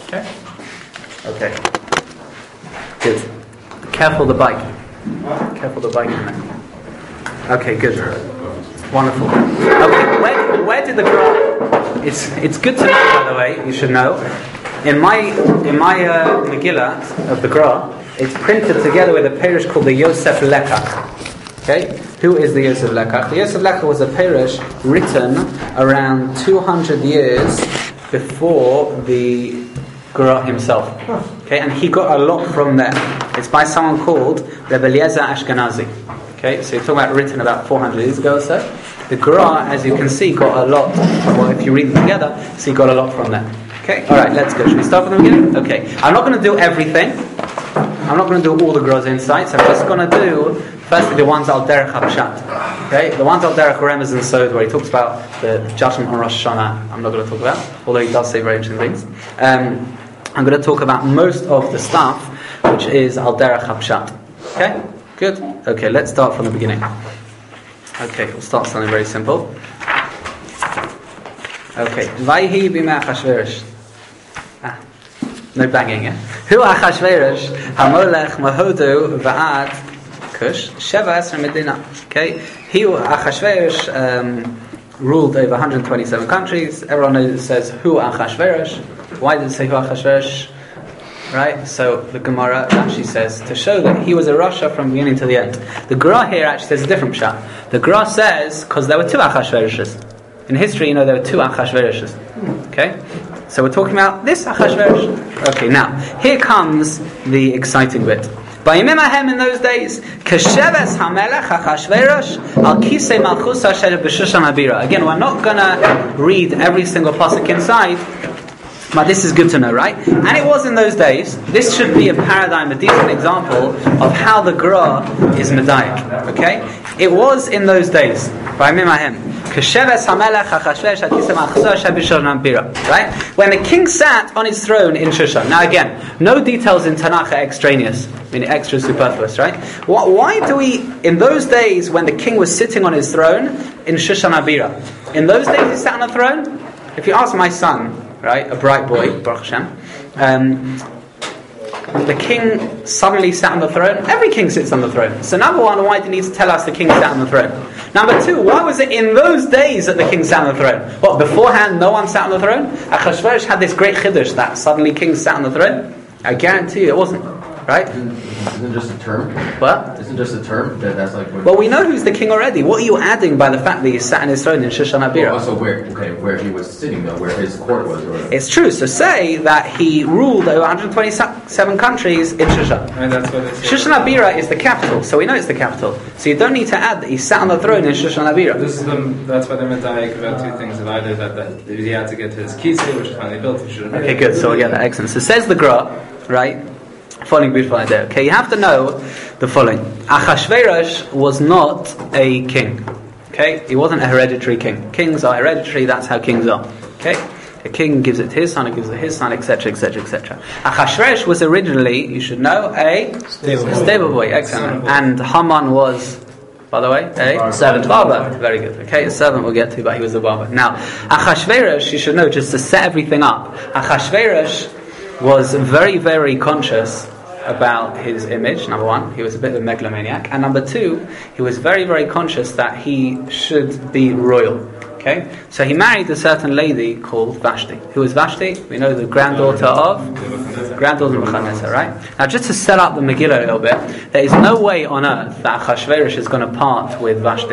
Okay. Good. Careful the bike. Careful the bike in there. Okay, good. Wonderful. Okay, where did the Gra? It's good to know, by the way. You should know. In my Megillah of the Gra, it's printed together with a parish called the Yosef Lekach. Okay, who is the Yosef Lekach? The Yosef Lekach was a parish written around 200 years before the Gra himself. Okay, and he got a lot from there. It's by someone called Rebbe Eliezer Ashkenazi. Okay, so you're talking about written about 400 years ago or so. The Gra, as you can see, got a lot. Well, if you read them together, so you got a lot from there. Okay, alright, let's go. Should we start from the beginning? Okay, I'm not going to do everything. I'm not going to do all the Gra's insights. I'm just going to do, firstly, the ones al derech hapshat. Okay, the ones al derech Remez and Sod, where he talks about the judgment on Rosh Hashanah. I'm not going to talk about, although he does say very interesting things. I'm going to talk about most of the stuff, which is al derech hapshat. Okay, good. Okay, let's start from the beginning. Okay, we'll start something very simple. Okay, Vayhi b'mei Achashverosh. No banging, yeah? Hu Achashverosh hamolech mahodu va'ad kush sheva esra medina. Okay, he Achashverosh ruled over 127 countries. Everyone knows, says Hu Achashverosh. Why did it say Hu Achashverosh? Right, so the Gemara actually says to show that he was a Rasha from beginning to the end. The Gra here actually says a different pshat. The Gra says because there were two Achashveroshes. In history, you know, there were two Achashveroshes. Okay? So we're talking about this Achashverosh. Okay, now, here comes the exciting bit. Bayimimahem in those days, Kesheves HaMelech Achashverosh Al Kisei Malchus Asher B'Shushan Abira. Again, we're not going to read every single pasuk inside, but this is good to know, right? And it was in those days. This should be a paradigm, a decent example of how the Gra is Medayik. Okay? It was in those days. Right? When the king sat on his throne in Shushan. Now again, no details in Tanakh are extraneous, meaning extra superfluous, right? Why do we, in those days when the king was sitting on his throne in Shushan Abira, in those days he sat on a throne? If you ask my son, right, a bright boy, Baruch Hashem, the king suddenly sat on the throne. Every king sits on the throne. So number one, why did he need to tell us the king sat on the throne? Number two, why was it in those days that the king sat on the throne? What, beforehand no one sat on the throne? Achashverosh had this great chiddush that suddenly kings sat on the throne? I guarantee you it wasn't. Right? Isn't it just a term? What? Isn't it just a term? That's like. Well, we know who's the king already. What are you adding by the fact that he sat on his throne in Shushan Abira? Also, where he was sitting though, where his court was. It's true. So say that he ruled over 127 countries in Shushan. And that's what it's. Shushan Abira is the capital, so we know it's the capital. So you don't need to add that he sat on the throne in Shushan Abira. That's why they're medayik about two things. Either that he had to get to his kisei, which is finally built. Okay, good. So we get that. Excellent. So says the Gra, right? Following beautiful idea. Okay, you have to know the following. Achashverosh was not a king. Okay, he wasn't a hereditary king. Kings are hereditary. That's how kings are. Okay, a king gives it to his son, he gives it to his son, etc., etc., etc. Achashverosh was originally, you should know, a stable boy. Excellent. And Haman was, by the way, a servant barber. Very good. Okay, a servant we'll get to, but he was a barber. Now, Achashverosh, you should know, just to set everything up, Achashverosh was very, very conscious about his image. Number one, he was a bit of a megalomaniac, and number two, he was very, very conscious that he should be royal. Okay, so he married a certain lady called Vashti. Who was Vashti? We know the granddaughter of Nebuchadnezzar, right? Now, just to set up the Megillah a little bit, there is no way on earth that Achashverosh is going to part with Vashti.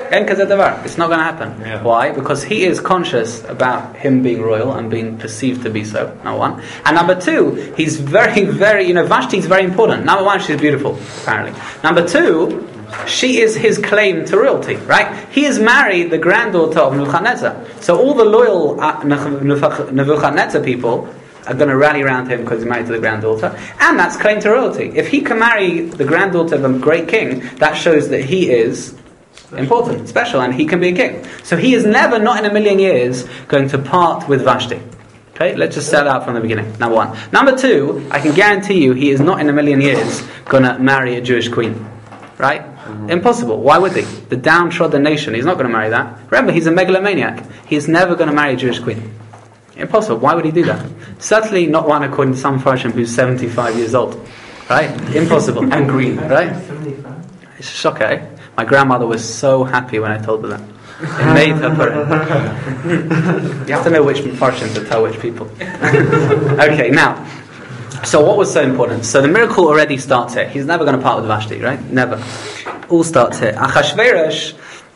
It's not going to happen. Yeah. Why? Because he is conscious about him being royal and being perceived to be so, number one. And number two, he's very, very, Vashti is very important. Number one, she's beautiful, apparently. Number two, she is his claim to royalty, right? He has married the granddaughter of Nebuchadnezzar. So all the loyal Nebuchadnezzar people are going to rally around him because he's married to the granddaughter. And that's claim to royalty. If he can marry the granddaughter of a great king, that shows that he is important, special, and he can be a king. So he is never, not in a million years, going to part with Vashti. Okay, let's just set out from the beginning. Number one. Number two, I can guarantee you he is not in a million years going to marry a Jewish queen. Right? Mm-hmm. Impossible. Why would he? The downtrodden nation, he's not going to marry that. Remember, he's a megalomaniac. He's never going to marry a Jewish queen. Impossible. Why would he do that? Certainly not one according to some Farshim who's 75 years old. Right? Impossible. And green. Right? It's a shock, eh? My grandmother was so happy when I told her that. It made her Purim. You have to know which Farshim to tell which people. Okay, now. So what was so important? So the miracle already starts here. He's never going to part with Vashti, right? Never. All starts here. Achashverosh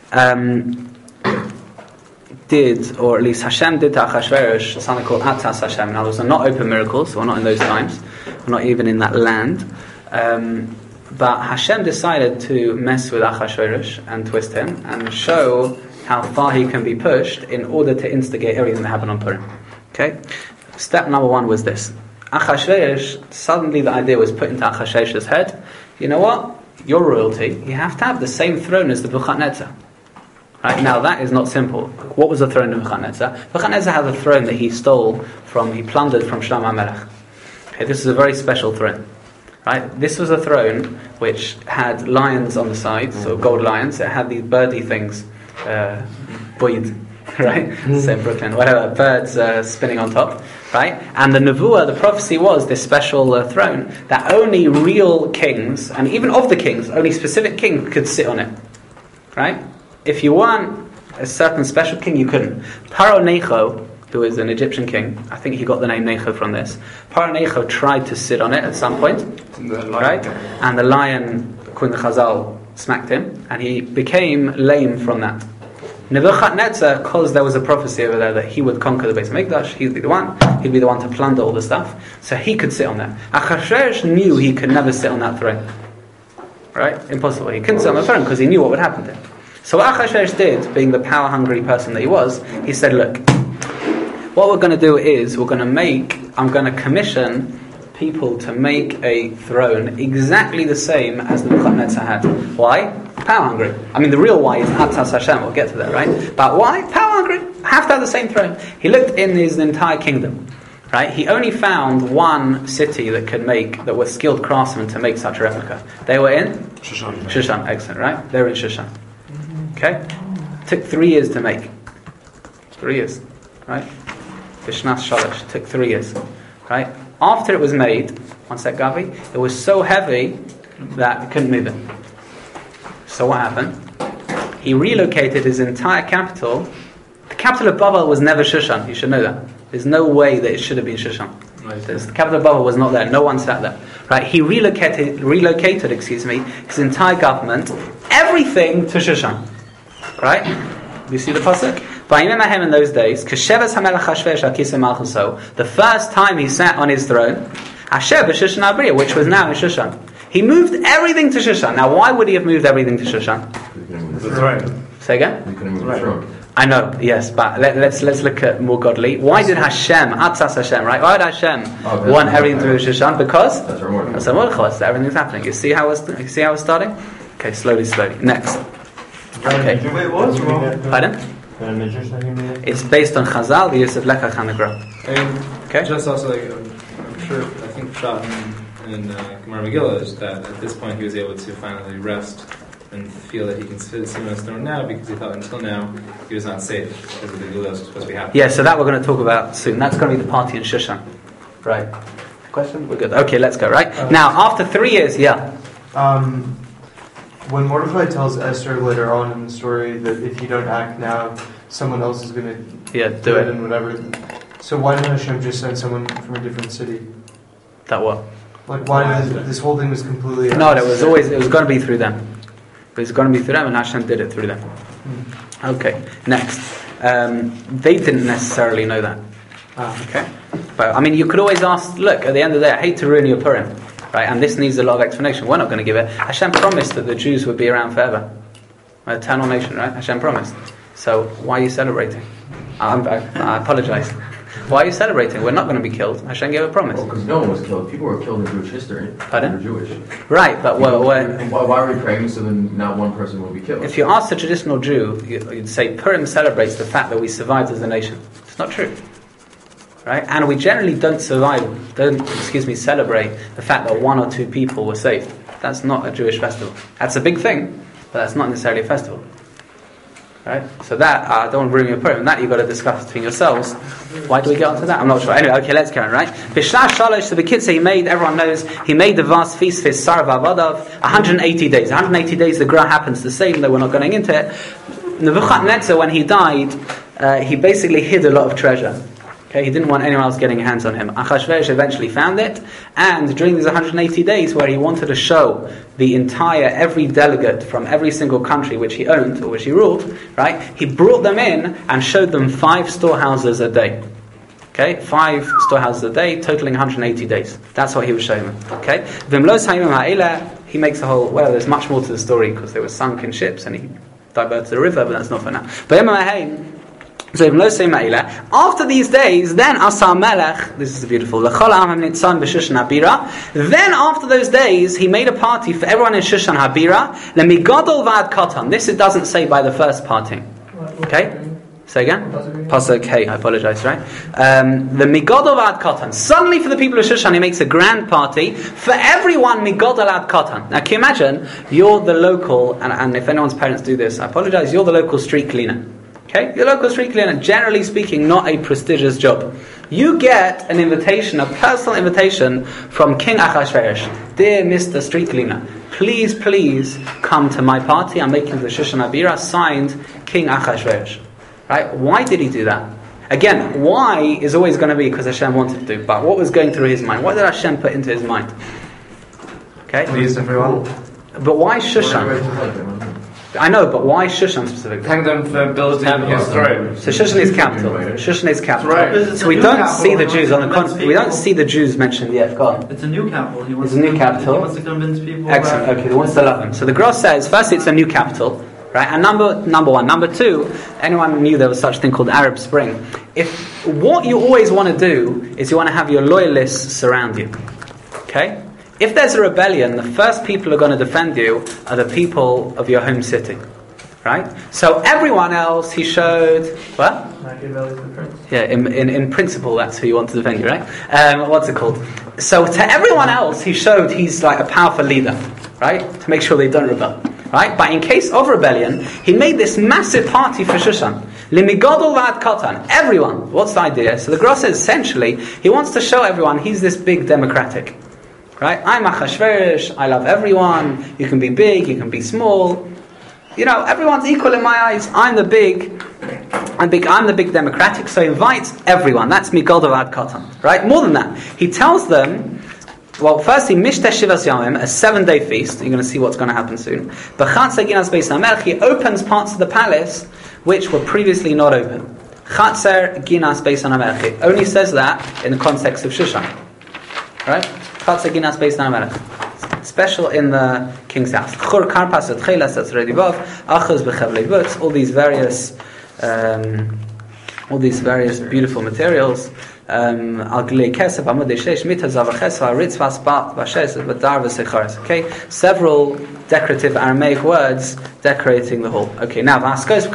did, or at least Hashem did to Achashverosh something called Atas Hashem. Now those are not open miracles, so we're not in those times. We're not even in that land. But Hashem decided to mess with Achashverosh and twist him and show how far he can be pushed in order to instigate everything that happened on Purim. Okay? Step number one was this. Achashverosh, suddenly the idea was put into Achashverosh's head. You know what? You're royalty. You have to have the same throne as the Nebuchadnezzar. Right? Now that is not simple. What was the throne of Nebuchadnezzar? Nebuchadnezzar had a throne that he plundered from Shlomo HaMelech. Okay, this is a very special throne. Right? This was a throne which had lions on the sides, so gold lions. It had these birdie things, boyd, right? Same Brooklyn, whatever, birds spinning on top, right? And the nevuah, the prophecy was this special throne that only real kings, and even of the kings, only specific king could sit on it, right? If you weren't a certain special king, you couldn't. Paro Necho, who is an Egyptian king, I think he got the name Necho from this. Paro Necho tried to sit on it at some point, right? And the lion, according to Chazal, smacked him, and he became lame from that. Nebuchadnezzar, because there was a prophecy over there that he would conquer the Beis Hamikdash, he'd be the one to plunder all the stuff, so he could sit on there. Achashverosh knew he could never sit on that throne, right? Impossible. He couldn't sit on the throne because he knew what would happen to him. So what Achashverosh did, being the power-hungry person that he was, he said, look, what we're going to do is I'm going to commission people to make a throne exactly the same as Nebuchadnezzar had. Why? Power hungry. I mean, the real why is Atas Hashem. We'll get to that, right? But why? Power hungry. Have to have the same throne. He looked in his entire kingdom, right? He only found one city that were skilled craftsmen to make such a replica. They were in Shushan. Excellent, right? They were in Shushan. Okay? Took 3 years to make. 3 years, right? Bishnas Shalosh took 3 years, right? After it was made, one sec, Gavi, it was so heavy that he couldn't move it. So what happened? He relocated his entire capital. The capital of Babel was never Shushan. You should know that. There's no way that it should have been Shushan. The capital of Babel was not there. No one sat there. Right? He relocated, his entire government, everything to Shushan. Right? Do you see the pasuk? In those days, the first time he sat on his throne, which was now in Shushan. He moved everything to Shushan. Now, why would he have moved everything to Shushan? That's right. Say again? You couldn't move the throne. I know, yes, but let's look at more godly. Why did Hashem, Atzas Hashem, right? Why did Hashem want everything to Shushan? Because that's a Mordechai. Everything's happening. You see how it's starting? Okay, slowly. Next. Okay. Wait, what's wrong? Pardon? It's based on Chazal, the use of Lekach HaNegra. Okay. Just also, I'm sure, I think Pshat in Gemara Megillah is that at this point he was able to finally rest and feel that he can sit on his throne now, because he thought until now he was not safe because of the Geulah was supposed to be happening. Yeah, so that we're going to talk about soon. That's going to be the party in Shushan. Right. Question? We're good. Okay, let's go, right? Now, after 3 years, when Mordechai tells Esther later on in the story that if you don't act now, someone else is going to do it and whatever. So why didn't Hashem just send someone from a different city? That what? Like, why this whole thing was completely... No, it was going to be through them. It was going to be through them, and Hashem did it through them. Okay, next. They didn't necessarily know that. Okay? But, I mean, you could always ask, look, at the end of the day, I hate to ruin your Purim. Right, and this needs a lot of explanation. We're not going to give it. Hashem promised that the Jews would be around forever. An eternal nation, right? Hashem promised. So why are you celebrating? I apologize. Why are you celebrating? We're not going to be killed. Hashem gave a promise. Well, because no one was killed. People were killed in Jewish history. Pardon? They were Jewish. Right, but why are we praying so then not one person will be killed? If you ask a traditional Jew, you'd say Purim celebrates the fact that we survived as a nation. It's not true. Right? And we generally don't celebrate the fact that 1 or 2 people were saved. That's not a Jewish festival. That's a big thing, but that's not necessarily a festival. Right? So that, I don't want to ruin your program. That you've got to discuss between yourselves. Why do we get onto that? I'm not sure. Anyway, okay, let's carry on, right? Bishlah Shalosh, so the kids say he made, everyone knows, he made the vast feast for his Sarah Vavadav, 180 days. 180 days, the Gra happens to say, even though we're not going into it. Nebuchadnezzar, when he died, he basically hid a lot of treasure. Okay, he didn't want anyone else getting hands on him. Achashverosh eventually found it, and during these 180 days where he wanted to show the every delegate from every single country which he owned or which he ruled, right, he brought them in and showed them 5 storehouses a day. Okay, 5 storehouses a day, totaling 180 days. That's what he was showing them. Okay, he makes a whole, well, there's much more to the story because they were sunk in ships and he diverted the river, but that's not for now. But so after these days, then Asa Melech, this is beautiful, then after those days, he made a party for everyone in Shushan Habira, Lemigadol Vad Katan. This it doesn't say by the first parting. Okay? Say again? Pasuk Hey, I apologize, right? The Migadol Vad Katan. Suddenly for the people of Shushan, he makes a grand party for everyone, Migadol Ad Katan. Now can you imagine, you're the local, and if anyone's parents do this, I apologize, you're the local street cleaner. Okay, your local street cleaner, generally speaking, not a prestigious job. You get an invitation, a personal invitation from King Achashverosh. Dear Mr. Street Cleaner, please come to my party. I'm making the Shushan Habira, signed King Achashverosh. Right? Why did he do that? Again, why is always going to be because Hashem wanted to, but what was going through his mind? What did Hashem put into his mind? Okay? Please, everyone. But why Shushan? I know, but why Shushan specifically? Thank them for building his throne. So Shushan is capital. Shushan is capital. Right. So we don't see the Jews on the contrary. We don't see the Jews mentioned yet. Go on. It's a new capital. It's a new capital. He wants to convince people. Excellent. Okay, he wants to love them. So the Gross says, first it's a new capital, right? And number one. Number 2, anyone knew there was such thing called Arab Spring. If what you always want to do is you want to have your loyalists surround you. Okay? If there's a rebellion, the first people who are going to defend you are the people of your home city. Right? So everyone else, he showed... What? Machiavelli's the prince. Yeah, in principle, that's who you want to defend you, right? What's it called? So to everyone else, he showed he's like a powerful leader. Right? To make sure they don't rebel. Right? But in case of rebellion, he made this massive party for Shushan. Limigadol Vad Katan. Everyone. What's the idea? So the Gross says essentially, he wants to show everyone he's this big democratic. Right? I'm Achashverosh, I love everyone, you can be big, you can be small. You know, everyone's equal in my eyes. I'm the big democratic, so he invites everyone. That's Migadol Ad Katan. Right? More than that, he tells them, well, firstly, Mishtesh Shivas Yamim, a 7-day feast. You're going to see what's going to happen soon. B'chatzer Ginas Beis HaMelech, he opens parts of the palace which were previously not open. Chatzer Ginas Beis HaMelech. It only says that in the context of Shushan. Right? Chatzer Ginas Beis HaMelech. Special in the king's house. Chur Karpas at Chelas, that's already above. Achos B'chevlei Butz. All these various beautiful materials. Okay, several decorative Aramaic words decorating the hall. Okay, now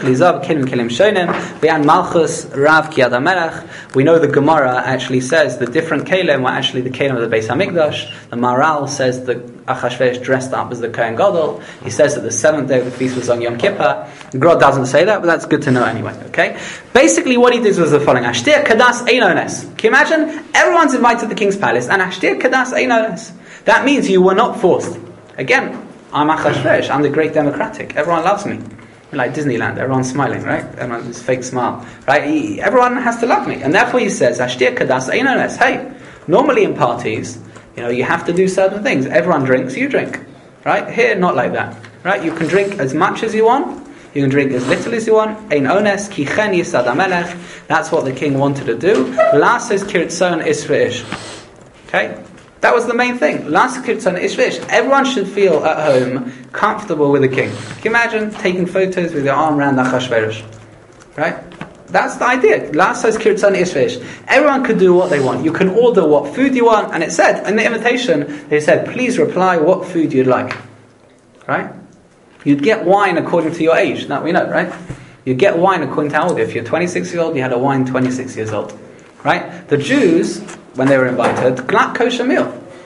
we know the Gemara actually says the different kelim were actually the kelim of the Beis Hamikdash. The Maral says that Achashverosh dressed up as the Kohen Gadol. He says that the 7th day of the feast was on Yom Kippur. The Gemara doesn't say that, but that's good to know anyway. Okay, basically what he did was the following: Ashtir Kadas Einones. Can you imagine? Everyone's invited to the king's palace, and Ashtir Kadas Einones. That means you were not forced. Again, I'm Achashverosh. I'm the great democratic. Everyone loves me. Like Disneyland, everyone's smiling, right? Everyone's fake smile, right? Everyone has to love me, and therefore he says, "Ashtir Kadas Einones." Hey, normally in parties, you have to do certain things. Everyone drinks, you drink, right? Here, not like that, right? You can drink as much as you want. You can drink as little as you want. Ein ones ki chen yisad hamelech. That's what the king wanted to do. Lasos kirtzon ish v'ish. Okay, that was the main thing. Lasos kirtzon ish v'ish. Everyone should feel at home, comfortable with the king. Can you imagine taking photos with your arm around Achashverosh? Right? That's the idea. Lasos kirtzon ish v'ish. Everyone could do what they want. You can order what food you want, and it said in the invitation, they said, please reply what food you'd like. Right? You'd get wine according to your age. That we know, right? You'd get wine according to how old. If you're 26 years old, you had a wine 26 years old. Right? The Jews, when they were invited, glak kosher meal.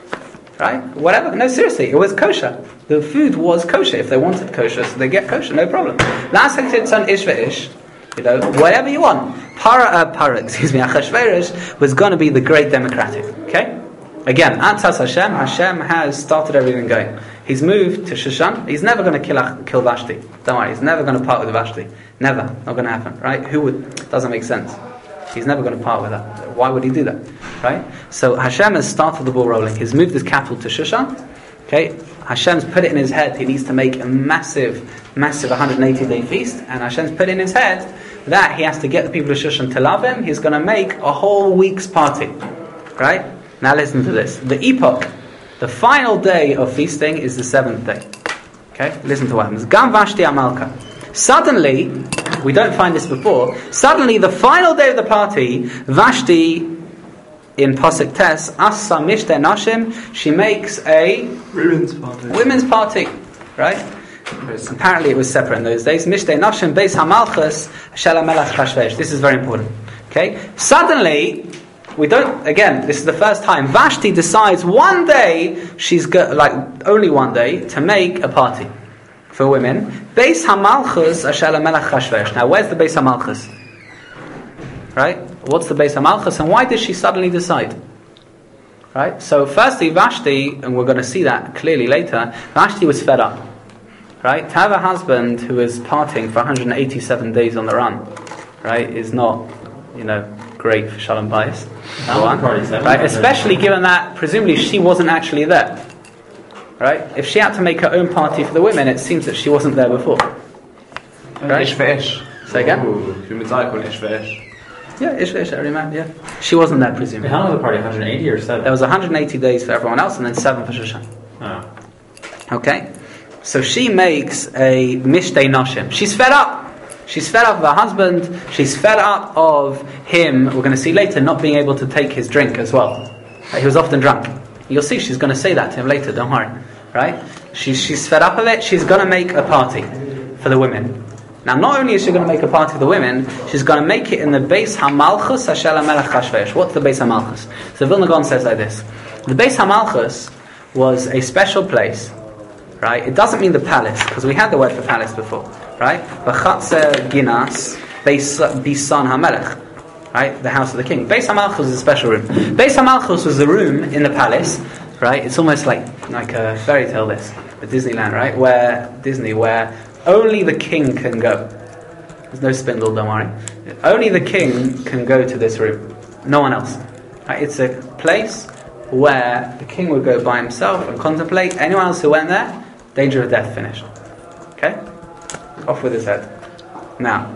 Right? Whatever. No, seriously, it was kosher. The food was kosher. If they wanted kosher, so they get kosher, no problem. Last thing it's on ish ve'ish. Whatever you want. Achashverosh was going to be the great democratic. Okay? Again, Atzas Hashem has started everything going. He's moved to Shushan. He's never going to kill Vashti. Don't worry, he's never going to part with Vashti. Never. Not going to happen. Right? Who would? Doesn't make sense. He's never going to part with that. Why would he do that? Right? So Hashem has started the ball rolling. He's moved his capital to Shushan. Okay? Hashem's put it in his head he needs to make a massive 180-day feast. And Hashem's put in his head that he has to get the people of Shushan to love him. He's going to make a whole week's party. Right? Now listen to this. The epoch, the final day of feasting is the 7th day. Okay? Listen to what happens. Gam Vashti Amalka. Suddenly, we don't find this before, suddenly the final day of the party, Vashti, in Pasuk Tes, Asa Mishte Nashim, she makes a women's party. Right? Apparently it was separate in those days. Mishte Nashim, Beis HaMalchus, Shel HaMelech Chashverosh. This is very important. Okay? Suddenly, we don't, again, this is the first time, Vashti decides one day, only one day, to make a party for women. Beis HaMalchus Ashel HaMelech Chashverosh. Now, where's the Beis HaMalchus? Right? What's the Beis HaMalchus, and why did she suddenly decide? Right? So, firstly, Vashti, and we're going to see that clearly later, Vashti was fed up. Right? To have a husband who is partying for 187 days on the run, right, is not, great for Shalom Bayis. Right? Especially given that, presumably, she wasn't actually there. Right? If she had to make her own party for the women, it seems that she wasn't there before. Right? Ish ve'ish. Say again? Yeah, ish ve'ish, every man, yeah. She wasn't there, presumably. How long was the party? 180 or 7? There was 180 days for everyone else, and then 7 for Shushan. Oh. Okay? So she makes a Mishtei Nashim. She's fed up. She's fed up of her husband. She's fed up of him, we're going to see later, not being able to take his drink as well. He was often drunk. You'll see she's going to say that to him later, don't worry. Right? She's fed up of it. She's going to make a party for the women. Now, not only is she going to make a party for the women, she's going to make it in the Beis HaMalchus Ashel HaMelech Chashverosh. What's the Beis HaMalchus? So Vilna Gaon says like this. The Beis HaMalchus was a special place. Right? It doesn't mean the palace, because we had the word for palace before. Right? B'chatzer Ginas Bisan HaMelech. Right? The house of the king. Beis HaMalchus is a special room. Beis HaMalchus was the room in the palace. Right? It's almost like a fairy tale, this. At Disneyland, right? Where only the king can go. There's no spindle, don't worry. Only the king can go to this room. No one else. Right? It's a place where the king would go by himself and contemplate. Anyone else who went there, danger of death, finished. Okay? Off with his head. Now,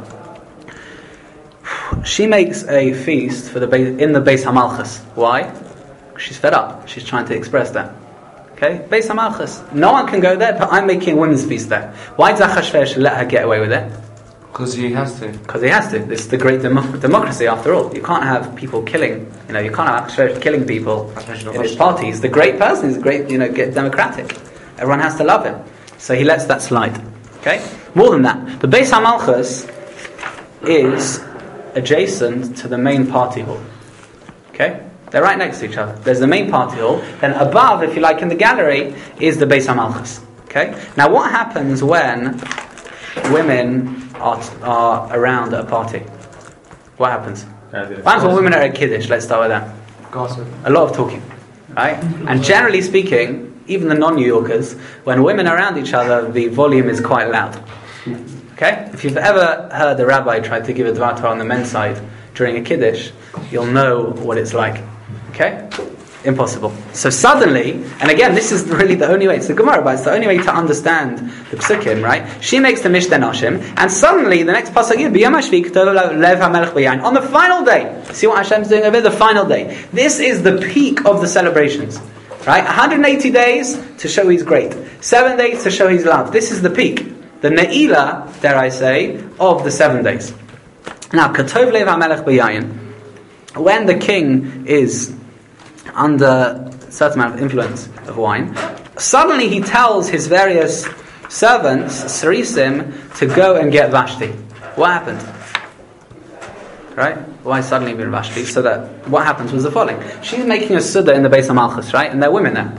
she makes a feast in the Beis HaMalchus. Why? She's fed up. She's trying to express that. Okay? Beis HaMalchus. No one can go there, but I'm making a women's feast there. Why does Achashverosh let her get away with it? Because he has to. Because he has to. This is the great democracy, after all. You can't have people killing. You can't have Achashverosh killing people in his party. He's the great person. He's the great, get democratic. Everyone has to love him. So he lets that slide. Okay? More than that, the Beis HaMalchus is adjacent to the main party hall. Okay? They're right next to each other. There's the main party hall. Then above, if you like, in the gallery, is the Beis HaMalchus. Okay? Now, what happens when women are around at a party? What happens? What happens when women are at Kiddush? Let's start with that. Gossip. A lot of talking. Right? And generally speaking, even the non-New Yorkers, when women are around each other, the volume is quite loud. Okay? If you've ever heard a rabbi try to give a Dvar Torah on the men's side during a Kiddush, you'll know what it's like. Okay? Impossible. So suddenly, and again, this is really the only way, it's the Gemara, but it's the only way to understand the Psukim, right? She makes the Mishteh Nashim, and suddenly, the next pasuk is, B'yom HaShvi K'tov Lev HaMelech B'yayin. On the final day, see what Hashem's doing over there? The final day. This is the peak of the celebrations. Right? 180 days to show he's great. 7 days to show he's loved. This is the peak. The Ne'ilah, dare I say, of the 7 days. Now, K'tov Lev HaMelech B'yayin. When the king is under a certain amount of influence of wine, suddenly he tells his various servants, Sarisim, to go and get Vashti. What happened? Right? Why suddenly with Vashti? So that what happens was the following. She's making a Suda in the Beis HaMalchus, right? And there are women there.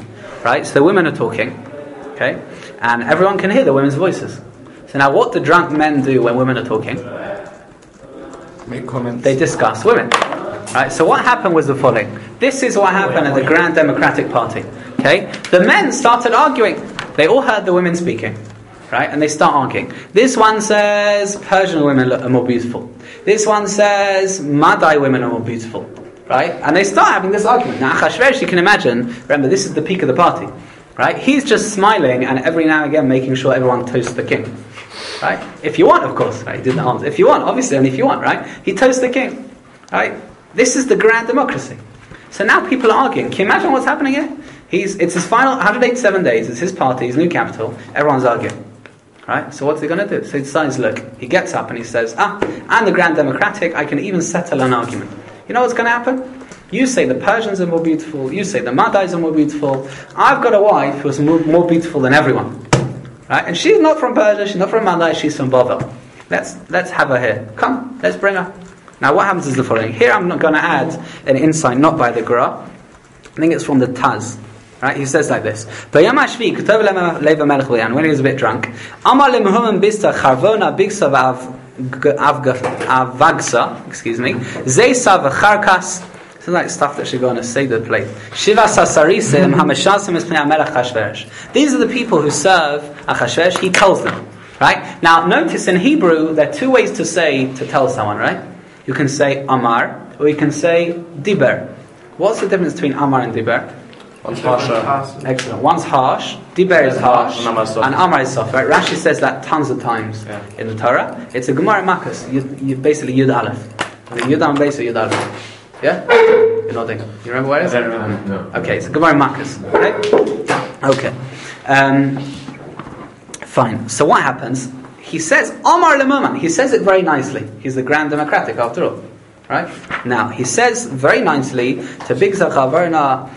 right? So the women are talking, okay? And everyone can hear the women's voices. So now what do drunk men do when women are talking? Make comments. They discuss women. Right? So what happened was the following. This is what happened at the Grand Democratic Party. Okay? The men started arguing. They all heard the women speaking. Right? And they start arguing. This one says Persian women are more beautiful. This one says Madai women are more beautiful. Right? And they start having this argument. Now Achashverosh, you can imagine, remember this is the peak of the party. Right? He's just smiling and every now and again making sure everyone toasts the king. Right? If you want, of course. Right? He didn't answer. If you want, obviously, only if you want, right? He toasts the king. Right? This is the grand democracy. So now people are arguing. Can you imagine what's happening here? It's his final 187 days. It's his party, his new capital. Everyone's arguing. Right? So what's he going to do? So he decides, look, he gets up and he says, I'm the Grand Democratic, I can even settle an argument. You know what's going to happen? You say the Persians are more beautiful, you say the Madais are more beautiful. I've got a wife who's more beautiful than everyone. Right? And she's not from Persia, she's not from Madai, she's from Bavel. Let's have her here. Come, let's bring her. Now what happens is the following. Here I'm not going to add an insight, not by the Gra. I think it's from the Taz. Right? He says like this. When he was a bit drunk, excuse me, it's like stuff that should go on a Seder plate. These are the people who serve Achashverosh. He tells them. Right? Now notice in Hebrew there are two ways to tell someone, right? You can say Amar or you can say Diber. What's the difference between Amar and Diber? One's harsher. Excellent. One's harsh, Diber is harsh, and Amar is soft. Right? Rashi says that tons of times in the Torah. It's a Gemara Makkas. You basically Yud Aleph. Yud Am Beis or Yud Aleph. Yeah? You're nodding. You remember what it is? No. Okay, it's a Gemara Makkas. Okay. Fine. So what happens? He says Amar Lemuman. He says it very nicely. He's the Grand Democratic after all. Right? Now, he says very nicely to Bigza Chavarna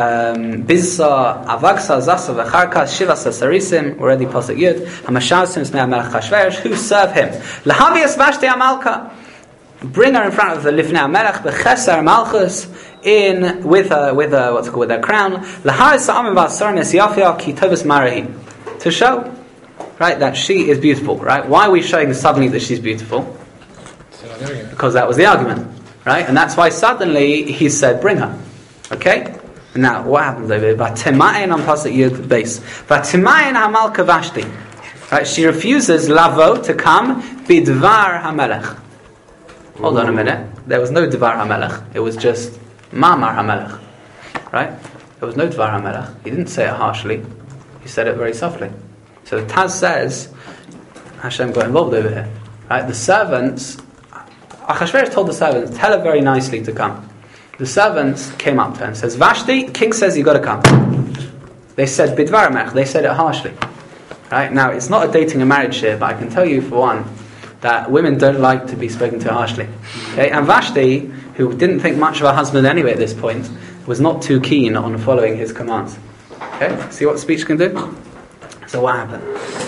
Bizza Avaksa Zasa Vecharkas Shivasa Sarisim, already Pasuk Yud, Hamashasim Smei Melech Achashverosh, who serve him. Lahavias Vashti Amalka. Bring her in front of the Lifnei Melech Becheser Malchus with her crown. Laharis Sa'amim V'Asar Nesiyafia Ki Tovas Marahi, to show, right, that she is beautiful. Right? Why are we showing suddenly that she's beautiful? Because that was the argument, right? And that's why suddenly he said, "Bring her." Okay. Now, what happens over here? Vatimayin on pasuk yud base. Vatimayin hamalka Vashti. Right? She refuses lavo to come bidvar hamelech. Hold on a minute. There was no dvar hamelech. It was just mamar hamelech. Right? There was no dvar hamelech. He didn't say it harshly. He said it very softly. So Taz says Hashem got involved over here. Right? The servants. Achashverosh told the servants, tell her very nicely to come. The servants came up to her and says, Vashti, king says you've got to come. They said, Bidvar Melech. They said it harshly. Right? Now, it's not a dating and marriage here, but I can tell you for one, that women don't like to be spoken to harshly. Okay? And Vashti, who didn't think much of her husband anyway at this point, was not too keen on following his commands. Okay? See what speech can do? So what happened?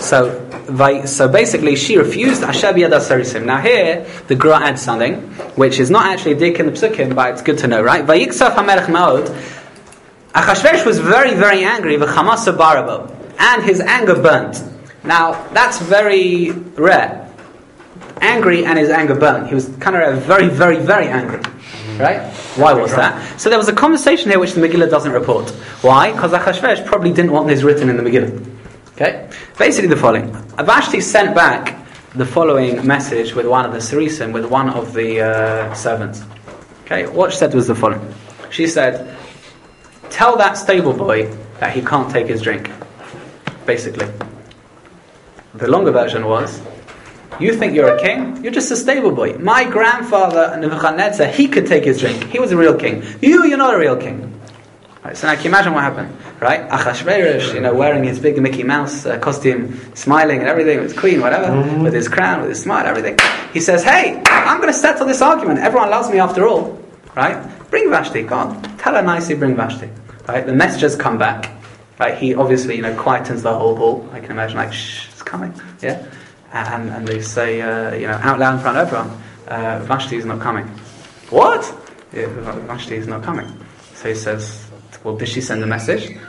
So basically, she refused Asher b'yada sarisim. Now here, the Gra adds something, which is not actually dik in the psukim, but it's good to know, right? Vayiksaf hamelech ma'od. Achashverosh was very, very angry. V'chamasa barabo, and his anger burnt. Now that's very rare. Angry and his anger burnt. He was kind of very, very, very angry. Right? Why was that? So there was a conversation here which the Megillah doesn't report. Why? Because Achashverosh probably didn't want this written in the Megillah. Okay? Basically the following. Vashti sent back the following message with one of the Sarisim, with one of the servants. Okay? What she said was the following. She said, tell that stable boy that he can't take his drink. Basically. The longer version was, you think you're a king? You're just a stable boy. My grandfather, Nebuchadnezzar, he could take his drink. He was a real king. You're not a real king. Right, so now can you imagine what happened? Right? Achashverosh, wearing his big Mickey Mouse costume, smiling and everything, with his queen, whatever, with his crown, with his smile, everything. He says, hey, I'm going to settle this argument. Everyone loves me after all. Right? Bring Vashti, go on. Tell her nicely, bring Vashti. Right? The messengers come back. Right? He obviously, quietens the whole hall. I can imagine, like, shh, it's coming. Yeah? And they say, out loud in front of everyone, Vashti is not coming. What? Yeah, Vashti is not coming. So he says, well, did she send a message?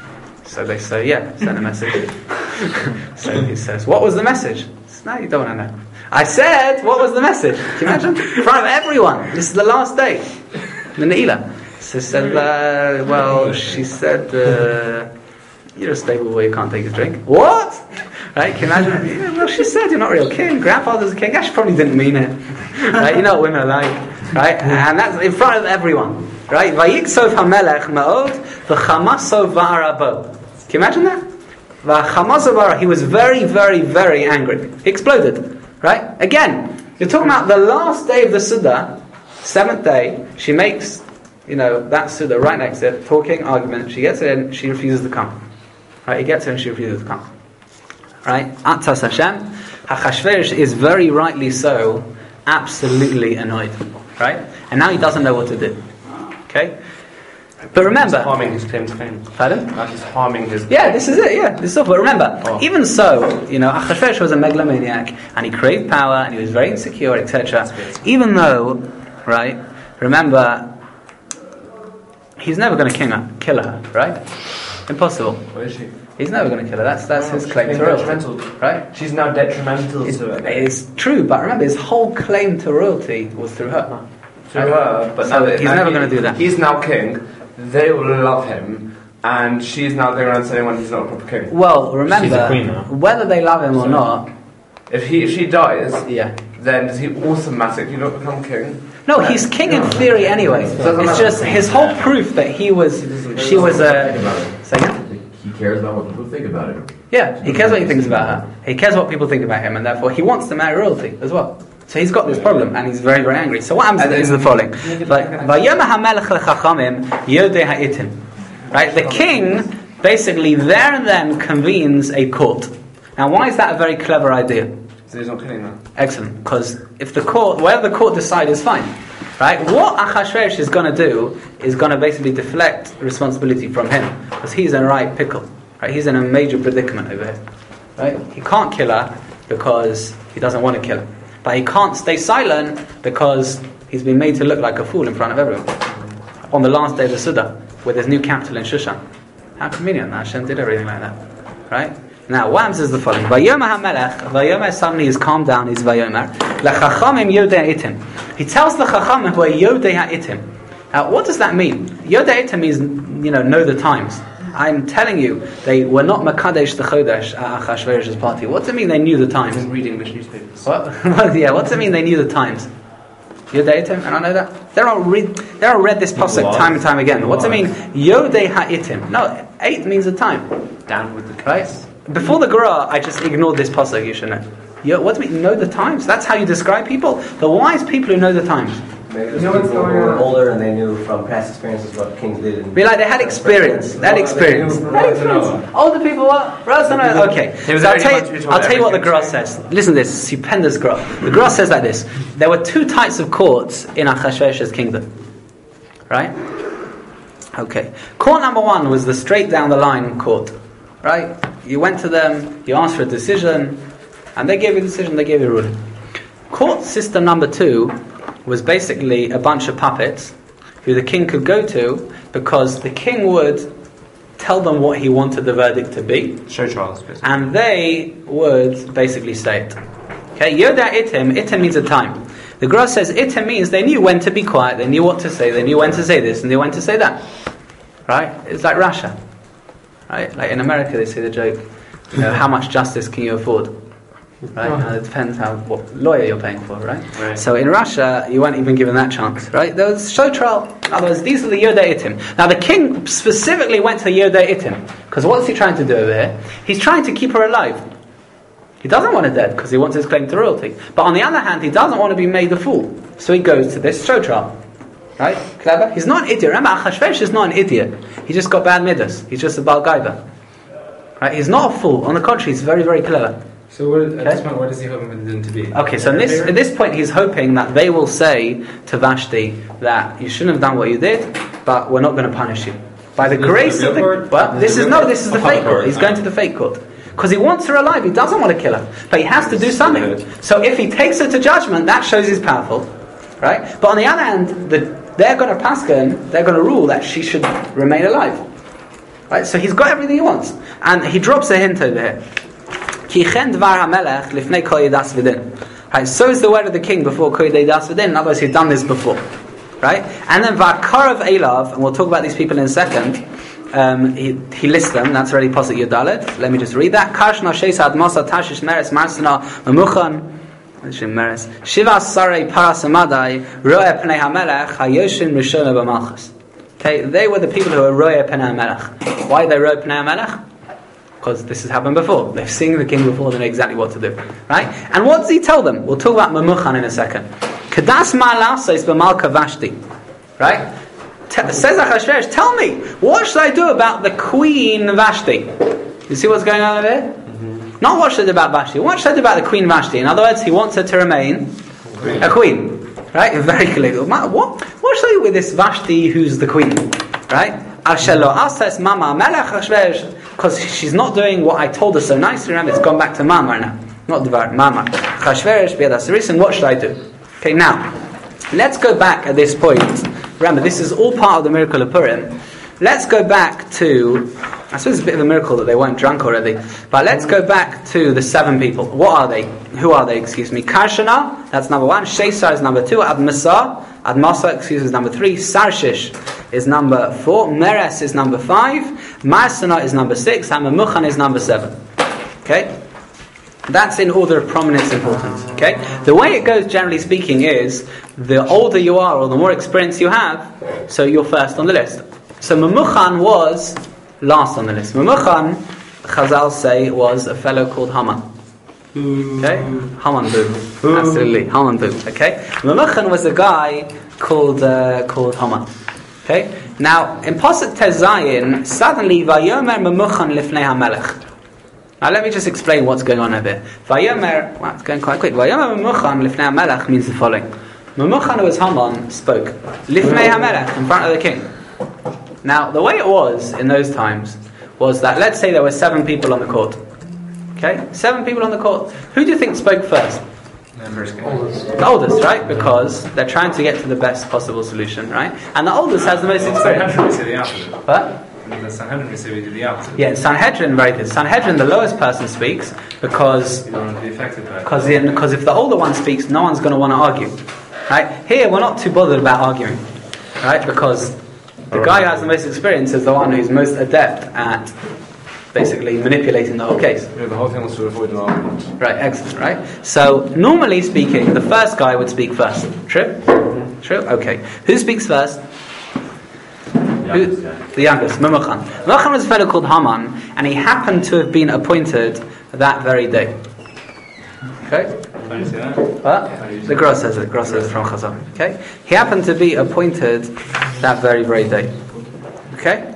So they say, yeah, send a message. So he says, what was the message? Says, no, you don't want to know. I said, what was the message? Can you imagine? In front of everyone. This is the last day. The Ne'ilah. So he said, well, she said, you're a stable boy, you can't take a drink. What? Right? Can you imagine? Yeah, well, she said, you're not a real king. Grandfather's a king. Yeah, she probably didn't mean it. Right? You know what women are like. Right? And that's in front of everyone. Right? Vayiksov HaMelech ma'od v'chamasov va'arabo. Can you imagine that? V'chamasov va'arabo. He was very, very, very angry. He exploded. Right? Again, you're talking about the last day of the Suda, 7th day. She makes, that Suda right next to it, talking, argument. She gets in, she refuses to come. Right? He gets in, she refuses to come. Right? Atzas Hashem. Achashverosh is very rightly so, absolutely annoyed. Right? And now he doesn't know what to do. Okay? But remember... He's harming his claim to fame. Pardon? He's harming his... Yeah, this is it, yeah. This is all. But remember, even so, Achashverosh was a megalomaniac, and he craved power, and he was very insecure, etc. Even though, right, remember, he's never going to kill her, right? Impossible. Where is she? He's never going to kill her. That's his claim to royalty, right? She's now detrimental to her. It's true, but remember, his whole claim to royalty was through her. Through her, but So now he's never going to do that. He's now king. They will love him, and she's now going around saying when he's not a proper king. Well, remember, She's a queen now. whether they love him or not, If she dies, yeah. then does he automatically not become king? No, he's king in theory anyway. It's just his whole proof that she was a... Say again? He cares about what people think about him. Yeah, he cares what he thinks about her. He cares what people think about him, and therefore he wants to marry royalty as well. So he's got this problem, and he's very, very angry. So what happens is the following. Right? The king basically there and then convenes a court. Now why is that a very clever idea? So he's not killing her. Excellent, because if the court, whatever the court decides is fine. Right? What Achashverosh is going to do is going to basically deflect responsibility from him, because he's in a right pickle. Right? He's in a major predicament over here. Right? He can't kill her because he doesn't want to kill her. But he can't stay silent because he's been made to look like a fool in front of everyone. On the last day of the Suda, with his new capital in Shushan. How convenient that Hashem did everything like that. Right? Now, what happens is the following. Vayomer HaMelech, Vayomer suddenly he's calmed down, he's Vayomer. L'chachamim Yodei Itim. He tells the Chachamim who are Yodei HaItim. Now, what does that mean? Yodei Itim means, know the times. I'm telling you, they were not Makadesh the Chodesh at Achashverosh's party. What does it mean they knew the times? Read English newspapers. What? Yeah, what does it mean they knew the times? Yodei Itim, and I know that. They don't read this pasuk time and time again. What's it mean? Yodei HaItim. No, 8 means the time. Down with the Right? Before the Gra, I just ignored this pasuk, you should know. What do we know the times? That's how you describe people? The wise people who know the times. Maybe those people who were older and they knew from past experiences what kings did. Be like, they had experience. They had experience. Older people what? Okay. So I'll tell you what the Gra says. Listen to this, stupendous Gra. The Gra says like this. There were 2 types of courts in Achashverosh's kingdom. Right? Okay. Court number 1 was the straight down the line court. Right? You went to them, you asked for a decision, and they gave you a decision, they gave you a ruling. Court system number 2 was basically a bunch of puppets who the king could go to because the king would tell them what he wanted the verdict to be. Show trials, basically. And they would basically say it. Okay, Yoda Itim, Itim means a time. The Gra says Itim means they knew when to be quiet, they knew what to say, they knew when to say this, and they knew when to say that. Right? It's like Russia. Right? Like in America they say the joke, how much justice can you afford? Right? Now it depends what lawyer you're paying for, right? So in Russia, you weren't even given that chance, right? There was show trial. In other words, these are the Yodei Itim. Now the king specifically went to Yodei Itim, because what's he trying to do over here? He's trying to keep her alive. He doesn't want her dead, because he wants his claim to royalty. But on the other hand, he doesn't want to be made a fool. So he goes to this show trial. Right? Clever? He's not an idiot. Remember, Achashverosh is not an idiot. He just got bad midas. He's just a Baal Gaiva. Right? He's not a fool. On the contrary, he's very, very clever. So at this point, what does he hope them to be? Okay, so at this point he's hoping that they will say to Vashti that you shouldn't have done what you did, but we're not going to punish you. By the grace of the... Well, this is the fake court. He's going to the fake court. Because he wants her alive, he doesn't want to kill her. But he has to do something. So if he takes her to judgment, that shows he's powerful. Right? But on the other hand, they're going to paskin, they're going to rule that she should remain alive. Right? So he's got everything he wants. And he drops a hint over here. Ki chen dvar hamelech lifnei kol yidas v'din. Right? So is the word of the king before kol yidas v'din. In other words, he'd done this before. Right? And then Vakarav Elav, and we'll talk about these people in a second. He lists them. That's already Pasuk Yudalet. Let me just read that. Kashna Sheisa Admasa Tashish Meres Marsana Mamuchan Shiva Sarei Parasamadai Roe Pnei Hamelech Hayoshin Rishona B'Malchus. Okay, they were the people who were Roe Pnei Hamelech. Why are they Roe Pnei Hamelech? Because this has happened before. They've seen the king before. They know exactly what to do. Right? And what does he tell them? We'll talk about Mamuchan in a second. Kadas Ma'alasa is B'Malka Vashti. Right? Says Achashverosh, tell me, what should I do about the queen Vashti? You see what's going on over there? Mm-hmm. Not what should I do about Vashti. What should I do about the queen Vashti? In other words, he wants her to remain a queen. Right? Very clear. What should I do with this Vashti who's the queen? Right? Because she's not doing what I told her so nicely. Remember, it's gone back to Mama now. Not Dvar, Mama. Achashverosh, Biadasaris, and what should I do? Okay, now, let's go back at this point. Remember, this is all part of the miracle of Purim. Let's go back to, I suppose it's a bit of a miracle that they weren't drunk already, but let's go back to the 7 people. What are they? Who are they, excuse me? Karshana, that's number 1. Shesar is number 2. Admasa, is number 3. Sarshish is number 4. Meres is number 5. Marsana is number 6. And Mamuchan is number 7. Okay? That's in order of prominence importance. Okay? The way it goes, generally speaking, is the older you are or the more experience you have, so you're first on the list. So Mamuchan was last on the list. Mamuchan, Chazal say, was a fellow called Haman. Okay? Haman Boo. Absolutely. Haman Boo. Okay? Mamuchan was a guy called Haman. Okay? Now, in Pasuk Tezayin, suddenly, Vayomer Mamuchan lifnei HaMelech. Now let me just explain what's going on over there. Vayomer, wow, it's going quite quick. Vayomer Mamuchan lifnei HaMelech means the following. Mamuchan, who was Haman, spoke lifnei HaMelech, in front of the king. Now, the way it was in those times was that, let's say there were 7 people on the court. Okay? 7 people on the court. Who do you think spoke first? The oldest, right? Because they're trying to get to the best possible solution, right? And the oldest has the most experience. What? The Sanhedrin, we say we do the opposite. Yeah, Sanhedrin, very good. Sanhedrin, the lowest person speaks because you don't want to be affected by it. Because if the older one speaks, no one's going to want to argue. Right? Here, we're not too bothered about arguing. Right? Because the guy who has the most experience is the one who's most adept at basically manipulating the whole case. Yeah, the whole thing was to avoid an argument. Right, excellent, right? So, normally speaking, the first guy would speak first. True? Mm-hmm. True? Okay. Who speaks first? The youngest, Mamuchan. Mamuchan was a fellow called Haman, and he happened to have been appointed that very day. Okay? What? The Gross says it. Gross says it from Chazal. Okay? He happened to be appointed that very, very day. Okay?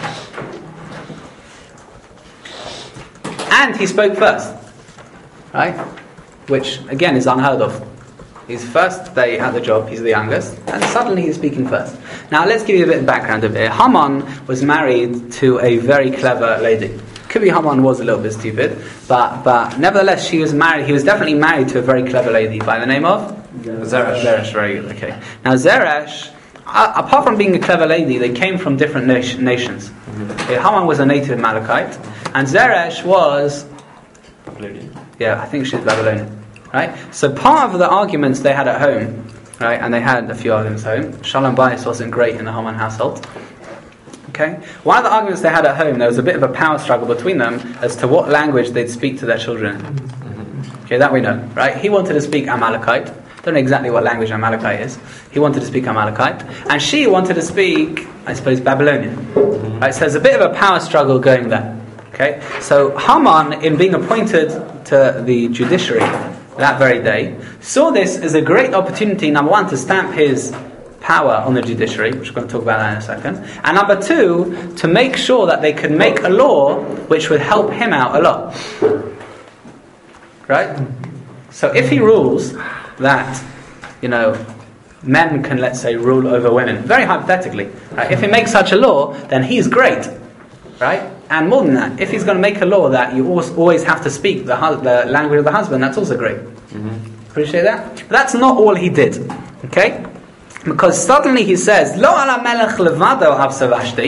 And he spoke first. Right? Which, again, is unheard of. He's first day at the job, he's the youngest, and suddenly he's speaking first. Now let's give you a bit of background of it. Haman was married to a very clever lady. Could be Haman was a little bit stupid, but nevertheless he was married. He was definitely married to a very clever lady by the name of Zeresh. Zeresh, very good. Okay. Now Zeresh, apart from being a clever lady, they came from different nations. Okay, Haman was a native Amalekite, and Zeresh was Babylonian. Yeah, I think she's Babylonian. Right? So part of the arguments they had at home, right, and they had a few arguments at home. Shalom Bayis wasn't great in the Haman household. Okay? One of the arguments they had at home, there was a bit of a power struggle between them as to what language they'd speak to their children. Okay, that we know, right? He wanted to speak Amalekite. Don't know exactly what language Amalekite is. He wanted to speak Amalekite. And she wanted to speak, I suppose, Babylonian. Right? So there's a bit of a power struggle going there. Okay? So Haman, in being appointed to the judiciary that very day, saw this as a great opportunity, number 1, to stamp his power on the judiciary, which we're going to talk about that in a second, and number 2, to make sure that they could make a law which would help him out a lot. Right? So if he rules that, men can, let's say, rule over women, very hypothetically, right? If he makes such a law, then he's great. Right? And more than that, if he's going to make a law that you always have to speak the language of the husband, that's also great. Appreciate that? But that's not all he did. Okay? Because suddenly he says, Lo ala melech levado avsa Vashti.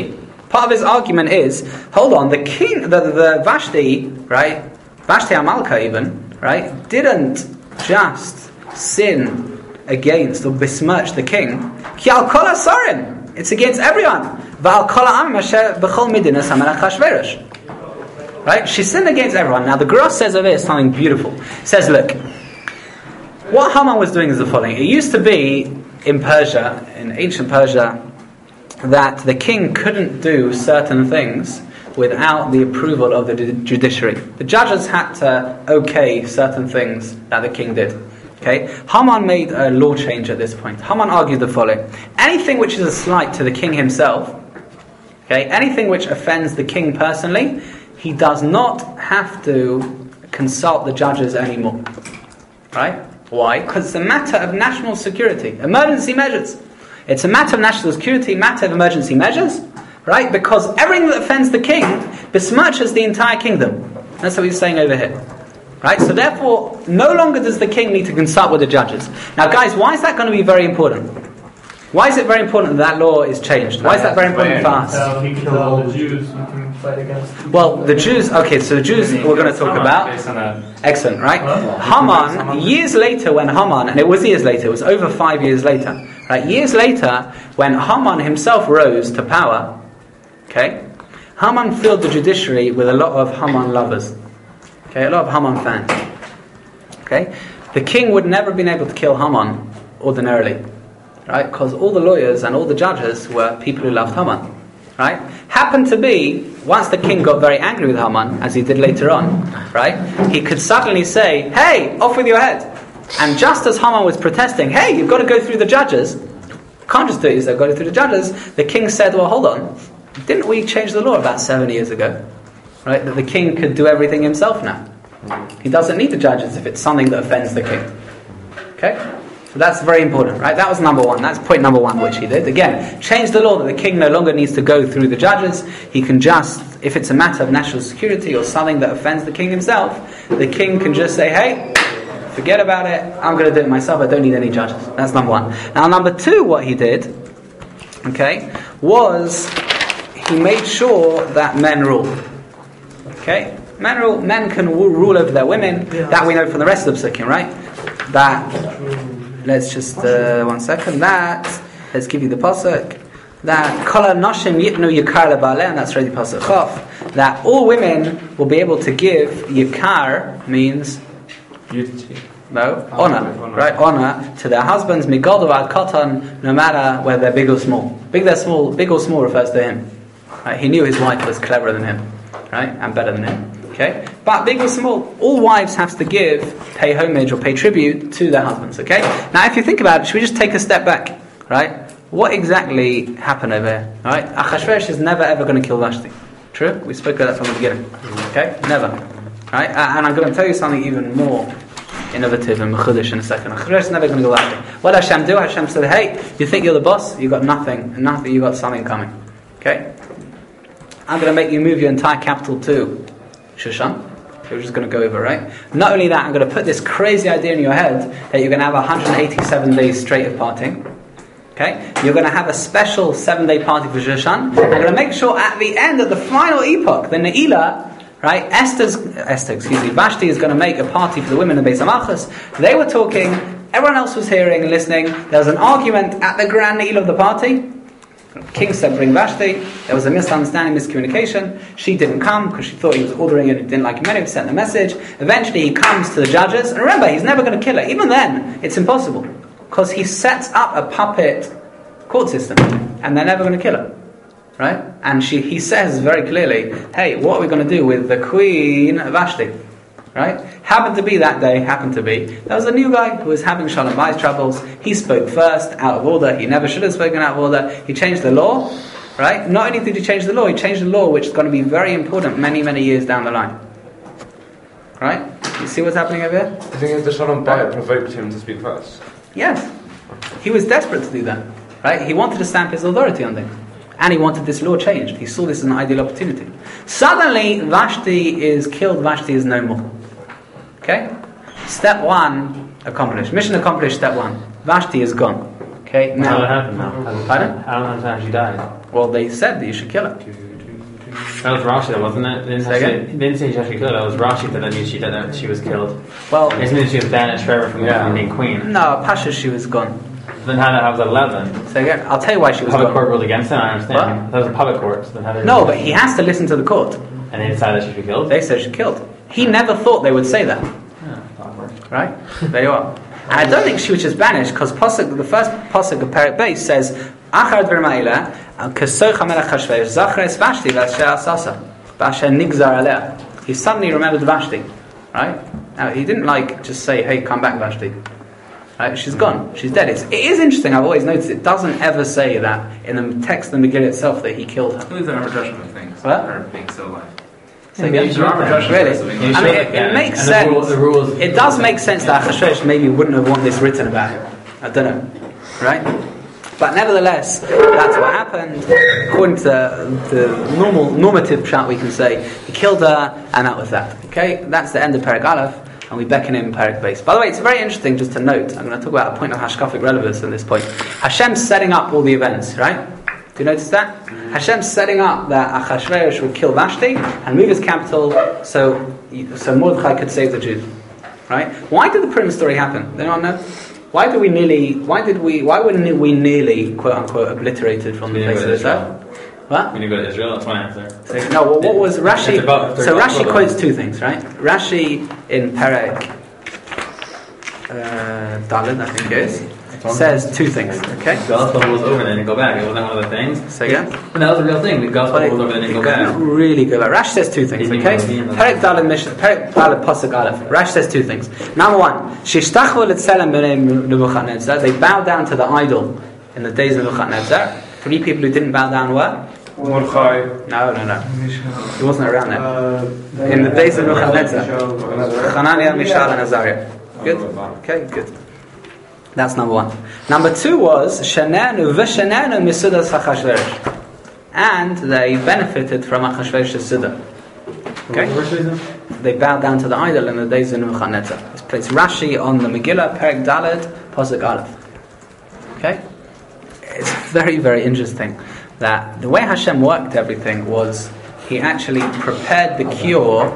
Part of his argument is, hold on, the king, the Vashti, right? Vashti HaMalka even, right? Didn't just sin against or besmirch the king. Ki al kol hasarim. It's against everyone. V'al kol ha'am asher b'chol medinas hamelech Achashverosh. Right? She sinned against everyone. Now the Gross says over here something beautiful. It says, look, what Haman was doing is the following. It used to be in Persia, in ancient Persia, that the king couldn't do certain things without the approval of the judiciary. The judges had to okay certain things that the king did. Okay? Haman made a law change at this point. Haman argued the following. Anything which is a slight to the king himself, okay, anything which offends the king personally, he does not have to consult the judges anymore. Right? Why? Because it's a matter of national security. Emergency measures. It's a matter of national security, matter of emergency measures. Right? Because everything that offends the king besmirches the entire kingdom. That's what he's saying over here. Right? So therefore, no longer does the king need to consult with the judges. Now guys, why is that going to be very important? Why is it very important that law is changed? Why is that very important for us? So he killed all the Jews you can fight against. Well, the Jews, okay, so the Jews we're going to talk about. Excellent, right? Haman, years later when Haman, and it was years later, it was over 5 years later, right? Years later, when Haman himself rose to power, okay, Haman filled the judiciary with a lot of Haman lovers. Okay, a lot of Haman fans. Okay? The king would never have been able to kill Haman ordinarily. Right? Because all the lawyers and all the judges were people who loved Haman. Right? Happened to be, once the king got very angry with Haman, as he did later on, right? He could suddenly say, hey, off with your head. And just as Haman was protesting, hey, you've got to go through the judges. Can't just do it, you've got to go through the judges. The king said, well, hold on. Didn't we change the law about 7 years ago? Right, that the king could do everything himself now. He doesn't need the judges if it's something that offends the king. Okay? So that's very important, right? That was number one. That's point number one, which he did. Again, change the law that the king no longer needs to go through the judges. He can just, if it's a matter of national security or something that offends the king himself, the king can just say, hey, forget about it. I'm going to do it myself. I don't need any judges. That's number one. Now, number two, what he did, okay, was he made sure that men ruled. Okay, men can rule over their women. That we know from the rest of the psukim, right? That, let's just, 1 second, that, let's give you the pasuk, that kol hanoshim yitnu yikar leba'alehem, that's already pasuk chaf, that all women will be able to give yikar, means honor, right? Honor to their husbands, migol ad katan, no matter whether they're big or small. Big or small refers to him. Right? He knew his wife was cleverer than him. Right? And better than him. Okay? But big or small, all wives have to pay homage or pay tribute to their husbands. Okay? Now if you think about it, should we just take a step back? Right? What exactly happened over here? Right? Achashverosh is never ever going to kill Vashti. True? We spoke about that from the beginning. Okay? Never. Right? And I'm going to tell you something even more innovative and mechudesh in a second. Achashverosh is never going to kill Vashti. What Hashem do? Hashem said, hey, you think you're the boss? You got nothing. You got something coming. Okay? I'm going to make you move your entire capital to Shushan. We're just going to go over, right? Not only that, I'm going to put this crazy idea in your head that you're going to have 187 days straight of partying. Okay? You're going to have a special 7-day party for Shushan. I'm going to make sure at the end, at the final epoch, the Ne'ilah, right? Vashti is going to make a party for the women in Beis HaMalchus. They were talking, everyone else was hearing and listening. There was an argument at the grand Ne'ilah of the party. King said, bring Vashti. There was a misunderstanding, miscommunication. She didn't come because she thought he was ordering it and didn't like him anyway. He sent the message. Eventually he comes to the judges. And remember, he's never going to kill her. Even then, it's impossible. Because he sets up a puppet court system. And they're never going to kill her. Right? And he says very clearly, hey, what are we going to do with the Queen Vashti? Right? Happened to be that day, there was a new guy who was having Shalom Bayis troubles. He spoke first, out of order. He never should have spoken out of order. He changed the law, right? Not only did he change the law, he changed the law which is going to be very important many, many years down the line. Right? You see what's happening over here? I think the Shalom Bayis provoked him to speak first. Yes. He was desperate to do that. Right? He wanted to stamp his authority on things. And he wanted this law changed. He saw this as an ideal opportunity. Suddenly, Vashti is killed, Vashti is no more. Okay? Step one accomplished. Mission accomplished, step one. Vashti is gone. Okay? How did it happen now? Pardon? How long has she died? Well, they said that you should kill her. That was Rashi, though, wasn't it? They Say again? didn't say she actually killed her. It was Rashi that knew she was killed. Well, It means she was banished forever from being queen. no, Pasha, she was gone. Then how was that allowed then? So again, I'll tell you why she was Public gone. court ruled against it, I understand. That was a public court. So then how did No, but he has to listen to the court. And they decided she should be killed? They said she killed. He never thought they would say that. Awkward. Right? There you are. And I don't think she was just banished because the first pasuk of Perek Beis says, "Achar dvarim ha'ela, kesoich hamelech Achashverosh zachres Vashti v'asher asasa v'asher nigzar aleh." He suddenly remembered Vashti. Right? Now he didn't just say, "Hey, come back, Vashti." Right? She's gone. She's dead. It is interesting. I've always noticed it doesn't ever say that in the text of the Megillah itself that he killed her. Who's the armor judgment of things? What? Or being so alive. So again, really? I mean, it makes sense. The rules. It does make sense that Achashverosh maybe wouldn't have want this written about him. I don't know, right? But nevertheless, that's what happened. According to the normative pshat, we can say he killed her, and that was that. Okay, that's the end of Perek Aleph, and we beckon him Perek Beis. By the way, it's very interesting just to note. I'm going to talk about a point of hashkafic relevance at this point. Hashem's setting up all the events, right? Do you notice that? Hashem's setting up that Achashverosh would kill Vashti and move his capital so Mordechai could save the Jews. Right? Why did the Purim story happen? Does anyone know? Why were we nearly, quote unquote, obliterated from the face of this earth? What? When you go to Israel, that's my answer. No, what was Rashi? So Rashi about- quotes two things, right? Rashi in Perek Dalet, I think it is, says two things. Okay. The gospel rules over and then go back. It wasn't one of the things. Say again. But that was a real thing. The gospel rules over and then go back. Really good. Rashi says two things. Okay. Perek Dalet Pasuk Aleph. Rashi says two things. Number one, Shishtachvu l'tzelem b'nei Nebuchadnezzar. They bowed down to the idol in the days of Nebuchadnezzar. Three people who didn't bow down were? Mordechai. No. He wasn't around then. In the days of Nebuchadnezzar. Hananiah, Mishael, and Azariah. Good? Okay, good. That's number one. Number two was Shenenu v'Shenenu misudas Achashverosh, and they benefited from Achashverosh's suda. Okay, they bowed down to the idol in the days of Nebuchadnezzar. This place Rashi on the Megillah, Perek Dalet, Pasuk Aleph. Okay, it's very, very interesting that the way Hashem worked everything was He actually prepared the cure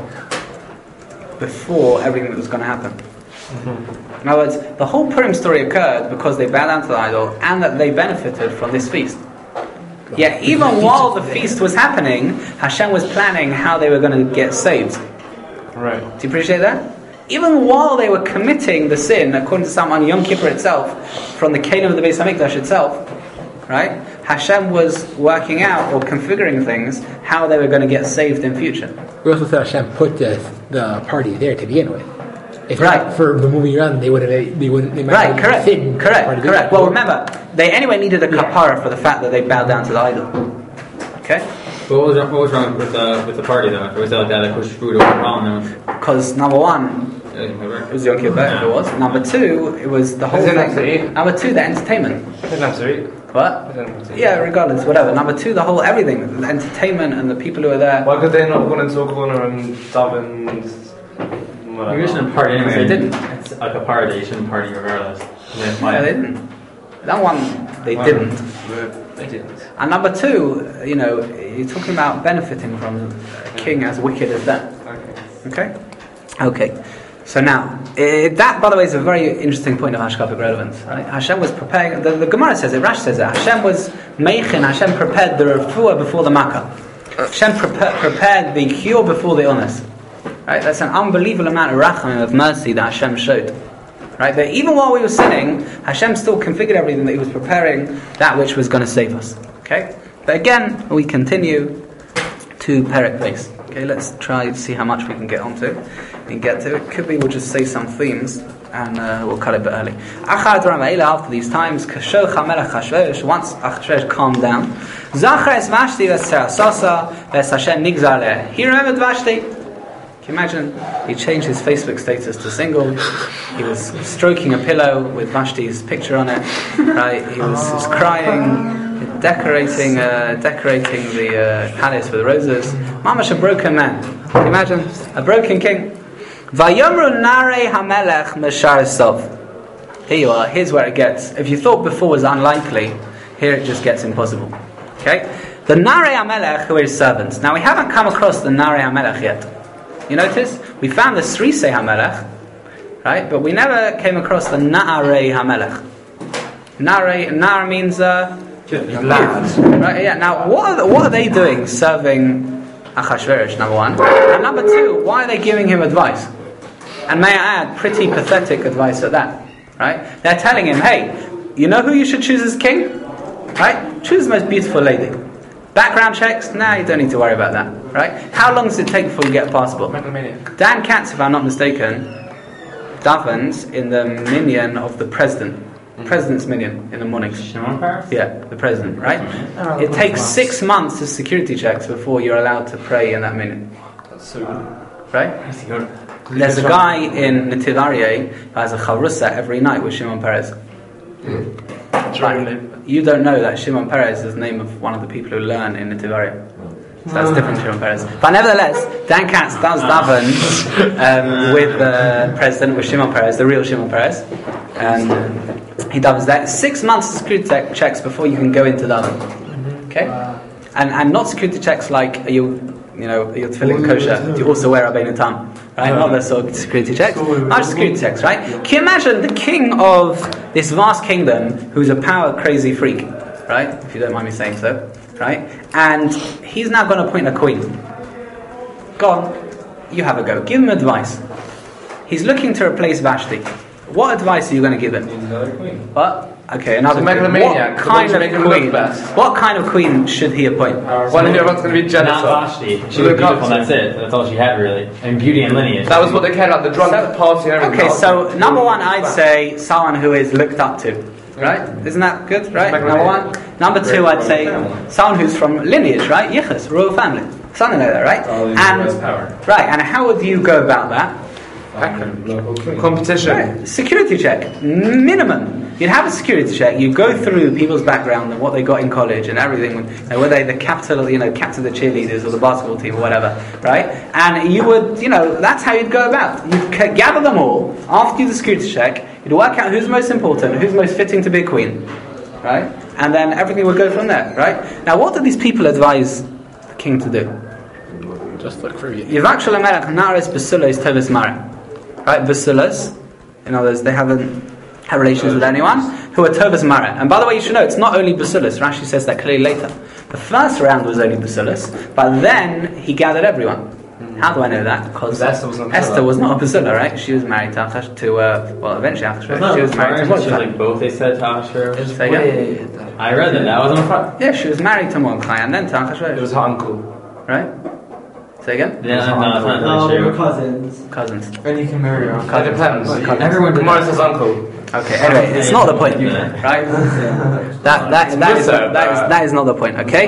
before everything that was going to happen. In other words, the whole Purim story occurred because they bowed down to the idol and that they benefited from this feast. Yet even while the feast was happening, Hashem was planning how they were going to get saved. Right. Do you appreciate that? Even while they were committing the sin, according to some on Yom Kippur itself, from the Canaan of the Beis Hamikdash itself, right? Hashem was working out or configuring things how they were going to get saved in future. We also said Hashem put the party there to begin with. If Right. not for the moving around, they wouldn't. They might Right, not correct. fit in the party Correct. there. Well, remember, they anyway needed a kapara for the fact that they bowed down to the idol. Okay? What was wrong with the party though? It was that they pushed food over the column. Because number one, it was Yom Kippur, if it was. Number two, it was the whole Is it nice to thing. eat? Number two, the entertainment. Doesn't have to eat. What? Yeah, regardless, whatever. Number two, the whole everything, the entertainment and the people who were there. Why could they not go into Oklahoma and daven? You shouldn't party anyway. They didn't. It's like a party. You shouldn't party regardless. Yeah, they didn't. That one, they didn't. They didn't. And number two, you're talking about benefiting from a king as wicked as that. Okay. Okay. So now, that, by the way, is a very interesting point of hashkafic relevance. Right? Hashem was preparing, the Gemara says it, Rashi says it, Hashem was meichin, Hashem prepared the refuah before the makkah. Hashem prepared the cure before the illness. Right? That's an unbelievable amount of rachamim, of mercy that Hashem showed. Right? That even while we were sinning, Hashem still configured everything that He was preparing that which was going to save us. Okay? But again, we continue to Perek Beis. Okay, let's try to see how much we can get onto and get to. It could be we'll just say some themes and we'll cut it a bit early. After these times, once Achashverosh calmed down, he remembered Vashti. Can you imagine? He changed his Facebook status to single. He was stroking a pillow with Vashti's picture on it. Right? He was crying. Decorating the palace with roses. Mamash, a broken man. Can you imagine? A broken king. Vayomru narei hamelech meshar sov. Here you are. Here's where it gets. If you thought before was unlikely, here it just gets impossible. Okay? The Narei HaMelech, who are his servants. Now we haven't come across the Narei HaMelech yet. You notice? We found the Srisei HaMelech, right? But we never came across the Na'arei HaMelech. Nar means Lad. right? Yeah. Now, what are they doing serving Achashverosh? Number one, and number two, why are they giving him advice? And may I add, pretty pathetic advice at that. Right? They're telling him, hey, you know who you should choose as king? Right? Choose the most beautiful lady. Background checks? Nah, you don't need to worry about that. Right? How long does it take before you get a passport? Dan Katz, if I'm not mistaken, davens in the minyan of the president. President's minyan in the mornings. Shimon Peres? Yeah, the president, right? It takes 6 months of security checks before you're allowed to pray in that minyan. Right? There's a guy in Netiv Aryeh who has a charusa every night with Shimon Peres. Right. You don't know that Shimon Peres is the name of one of the people who learn in Netiv Aryeh. So that's different to Shimon Peres. But nevertheless, Dan Katz does daven with the president, with Shimon Peres, the real Shimon Peres. And he davens that. 6 months of security checks before you can go into daven. Okay? And not security checks like, are your tefillin kosher? Do you also wear Rabbeinu Tam? Right? Not the sort of security checks. Not security checks, right? Can you imagine the king of this vast kingdom who's a power crazy freak? Right? If you don't mind me saying so. Right? And he's now going to appoint a queen. Go on, you have a go. Give him advice. He's looking to replace Vashti. What advice are you going to give him? Another queen. What? Okay, another make queen. him a maniac. What kind of Make him look queen? best. What kind of queen should he appoint? One who everyone's going to be jealous Not of. Vashti. She was beautiful, and that's it. That's all she had, really. And beauty and lineage. That was what they cared about, the drunk party and everything. Okay, so number one, I'd say someone who is looked up to. Right? Isn't that good? Right? Number one. Number two, I'd say someone who's from lineage, right? Yichus, royal family. Something like that, right? And how would you go about that? Competition. Right. Security check, minimum. You'd have a security check. You go through people's background and what they got in college and everything. Were they the captain of the cheerleaders or the basketball team or whatever, right? And you would, that's how you'd go about. You'd gather them all after the security check. You'd work out who's most important, who's most fitting to be a queen, right? And then everything would go from there, right? Now, what do these people advise the king to do? Just look for you. Yivak Shalamelech Nares Basilas Tovis Mara. Right, Basilas, in other words, they haven't had relations with anyone, who are Tovis Mara. And by the way, you should know, it's not only Basilas. Rashi says that clearly later. The first round was only Basilas, but then he gathered everyone. How do I know that? Because Esther was not a Basila, right? She was married to eventually Achashverosh. She was married to Mordechai. Like both they said to Achashverosh. I read that. That was on the front. Yeah, she was married to Mordechai and then to Achashverosh. It was her uncle. Right? Say again? Yeah, no, it's not really true. Cousins. And you can marry your uncle. It depends. Everyone did Gemara says uncle. Okay, anyway, it's not the point, right? That is not the point, okay?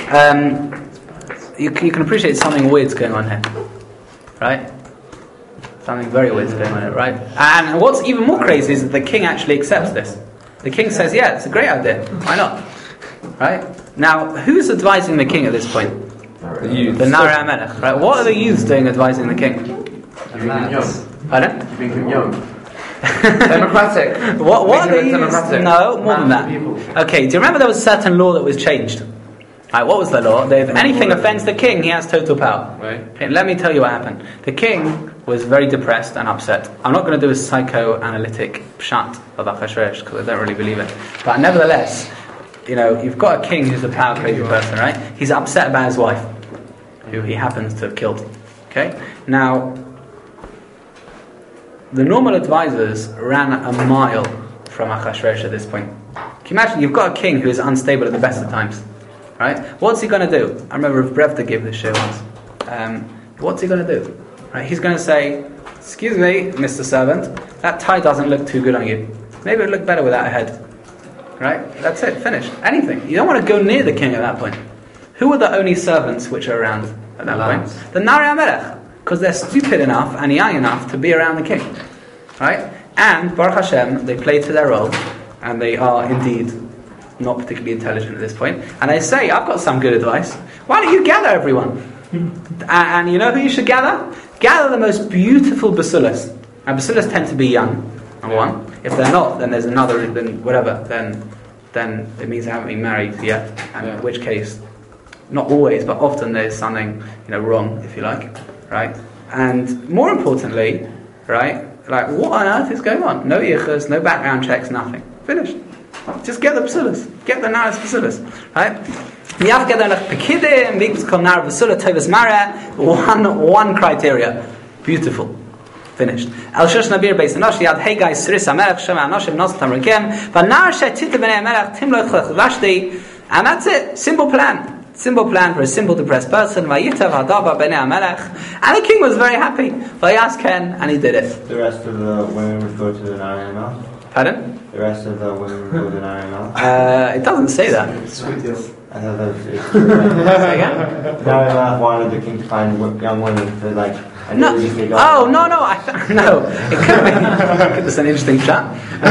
You can appreciate something weird's going on here, right? Something very weird's going on here, right? And what's even more crazy is that the king actually accepts this. The king says, yeah, it's a great idea. Why not? Right? Now, who's advising the king at this point? The youth. The Narei HaMelech, right? What are the youths doing advising the king? Pardon? Making him young. Democratic. What are the youths? Democratic. No, more than that. Okay, do you remember there was a certain law that was changed? Right, what was the law? That if anything offends the king, he has total power. Right. Okay, let me tell you what happened. The king was very depressed and upset. I'm not going to do a psychoanalytic pshat of Achashverosh because I don't really believe it. But nevertheless, you've got a king who's a power crazy person, right? He's upset about his wife, who he happens to have killed. Okay? Now, the normal advisors ran a mile from Achashverosh at this point. Can you imagine? You've got a king who is unstable at the best of times. Right? What's he going to do? I remember if Brevda gave this show once. What's he going to do? Right? He's going to say, excuse me, Mr. Servant, that tie doesn't look too good on you. Maybe it'll look better without a head. Right? That's it, finished. Anything. You don't want to go near the king at that point. Who are the only servants which are around at that point? The Narei HaMelech. Because they're stupid enough and young enough to be around the king. Right? And, Baruch Hashem, they play to their role, and they are indeed not particularly intelligent at this point, and they say, I've got some good advice. Why don't you gather everyone? And you know who you should gather? Gather the most beautiful basilas. And basilas tend to be young, number one. If they're not, then there's another, then whatever, then it means they haven't been married yet, and in which case, not always, but often there's something, wrong, if you like, right? And more importantly, right, like what on earth is going on? No yichus, no background checks, nothing. Finished. Just get the basilis, get the naras basilis, right? One criteria, beautiful. Finished. El Shush Nabir Beis Enosh Yad Hey guys Siris Amelech Shem Anoshim Nos Tamrikem Vanar Shetita Bnei Amelech Timloch Vashti, and that's it. Simple plan for a simple depressed person. Vayitav Hadava Bnei Amelech, and the king was very happy. Vayas Ken, and he did it. The rest of the women would go to the Narayamal. Pardon? The rest of the women would go to the Narayamal. It doesn't say that. Sweet deal. I thought that was it. Say again? Narayamal wanted the king to find young women for like. No. Oh no! No. It could be. That's an interesting shot.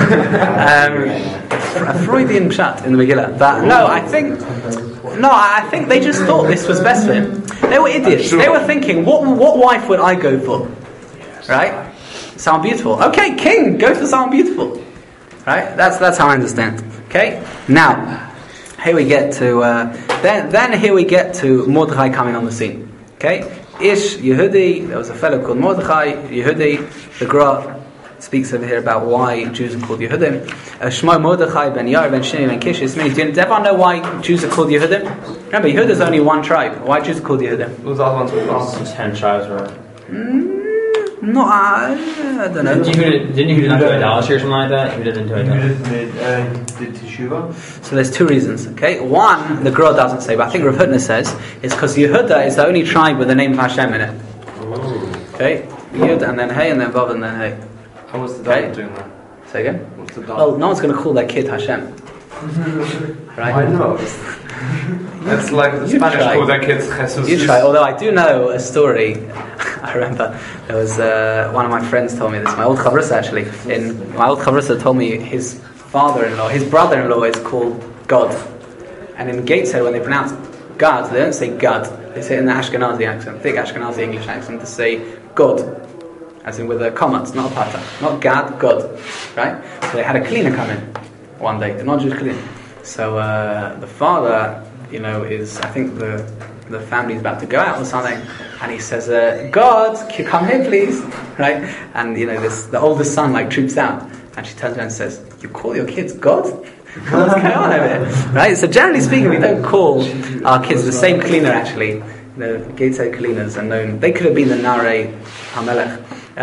A Freudian shot in the Megillah. But no, I think they just thought this was best for him. They were idiots. They were thinking, what wife would I go for? Right? Someone beautiful. Okay, king, go for someone beautiful. Right? That's how I understand. Okay. Now, here we get to then here we get to Mordechai coming on the scene. Okay. Ish Yehudi, there was a fellow called Mordechai, Yehudi. The Gra speaks over here about why Jews are called Yehudim. Shmo Mordechai ben Yair ben Shimi ben Kish. Does everyone know why Jews are called Yehudim? Remember, Yehuda is only one tribe. Why Jews are called Yehudim? Who's the other ones with us? 10 tribes, right? No, I don't know. Didn't Yehuda not do idolatry or something like that? Yehuda didn't do idolatry. Did Teshuvah? So there's two reasons, okay? One, the Gra doesn't say, but I think Rav Hutner says, is because Yehuda is the only tribe with the name of Hashem in it. Okay? Yud and then Hey and then Vav and then Hey. How was the dog doing that? Say again? What's the dog? Well, no one's going to call their kid Hashem. Right? I know. It's like the Spanish call their kids Jesus. You try, although I do know a story. I remember there was one of my friends told me this, my old Chavrusa actually. My old Chavrusa told me his brother-in-law is called God. And in Gateshead, when they pronounce God, they don't say God. They say it in the Ashkenazi accent, thick Ashkenazi English accent, to say God. As in with a comma, it's not a pata. Not Gad, God. Right? So they had a cleaner come in one day, a non-Jewish cleaner. So the father, is, I think the family's about to go out or something, and he says, God, can you come here please? Right? And the oldest son troops out, and she turns around and says, you call your kids God? What's going on over here? Right? So generally speaking, we don't call our kids the same cleaner actually. The Gateshead cleaners are known, they could have been the Nare HaMelech.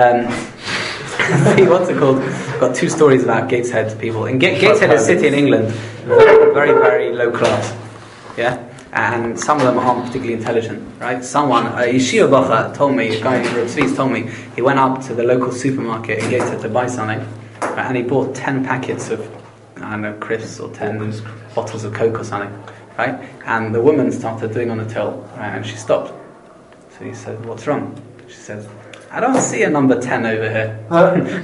What's it called? I've got two stories about Gateshead people. In Gateshead is a city in England, very, very low class. Yeah? And some of them aren't particularly intelligent, right? Someone, a Yeshiva Bacha told me, a guy from Tzvi's told me, he went up to the local supermarket in Gateshead to buy something, right, and he bought 10 packets of, crisps or 10 bottles of Coke or something, right? And the woman started doing on the till, right, and she stopped. So he said, what's wrong? She says, I don't see a number 10 over here. I don't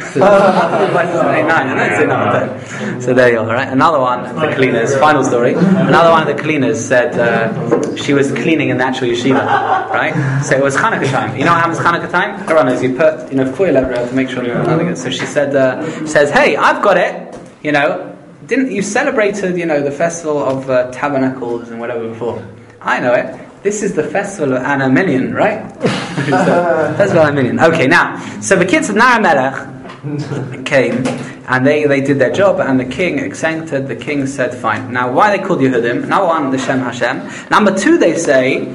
see number 10. So there you are, right? Another one of the cleaners, final story. Another one of the cleaners said she was cleaning in the actual yeshiva, right? So it was Hanukkah time. You know what happens Hanukkah time? Everyone knows you put, foil everywhere to make sure you're nothing good. So she said, hey, I've got it. Didn't you celebrated, the festival of tabernacles and whatever before? I know it. This is the festival of Anaminian, right? Festival of Anaminian. Okay, now, so the kids of Naramelech came, and they did their job, and the king accepted. The king said, fine. Now, why are they called Yehudim? Number one, the Shem Hashem. Number two, they say,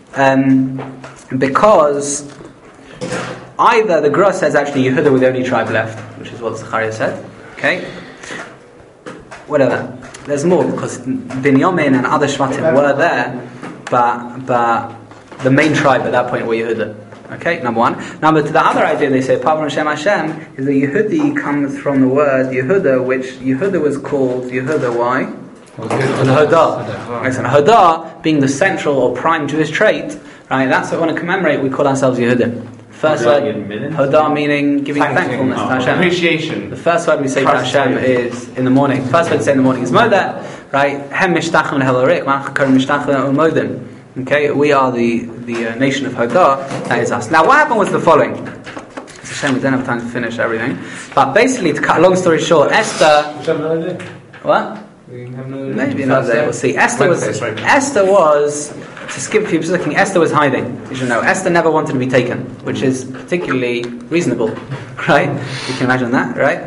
because either the Gra says actually Yehuda was the only tribe left, which is what Zechariah said. Okay? Whatever. There's more, because Binyamin and other Shvatim were there, but the main tribe at that point were Yehuda. Okay, number one. Number two, the other idea they say, Pavron Shem Hashem, is that Yehudi comes from the word Yehuda, which Yehuda was called Yehuda, why? Hodah. Listen, Hodah being the central or prime Jewish trait, right? That's what we want to commemorate. We call ourselves Yehudim. First word, Hodah, meaning giving thankfulness to Hashem. Appreciation. The first word we say to Hashem is in the morning. First word to say in the morning is Modah, right? Hem mishtachim lehelorik, ma'achakar mishtachim u'modim. Okay, we are the nation of Hodah. That is us. Now, what happened was the following. It's a shame we don't have time to finish everything. But basically, to cut a long story short, Esther. What? Maybe another day. We'll see. Esther was to skip a few, just looking, Esther was hiding. You should know, Esther never wanted to be taken, which is particularly reasonable, right? You can imagine that, right?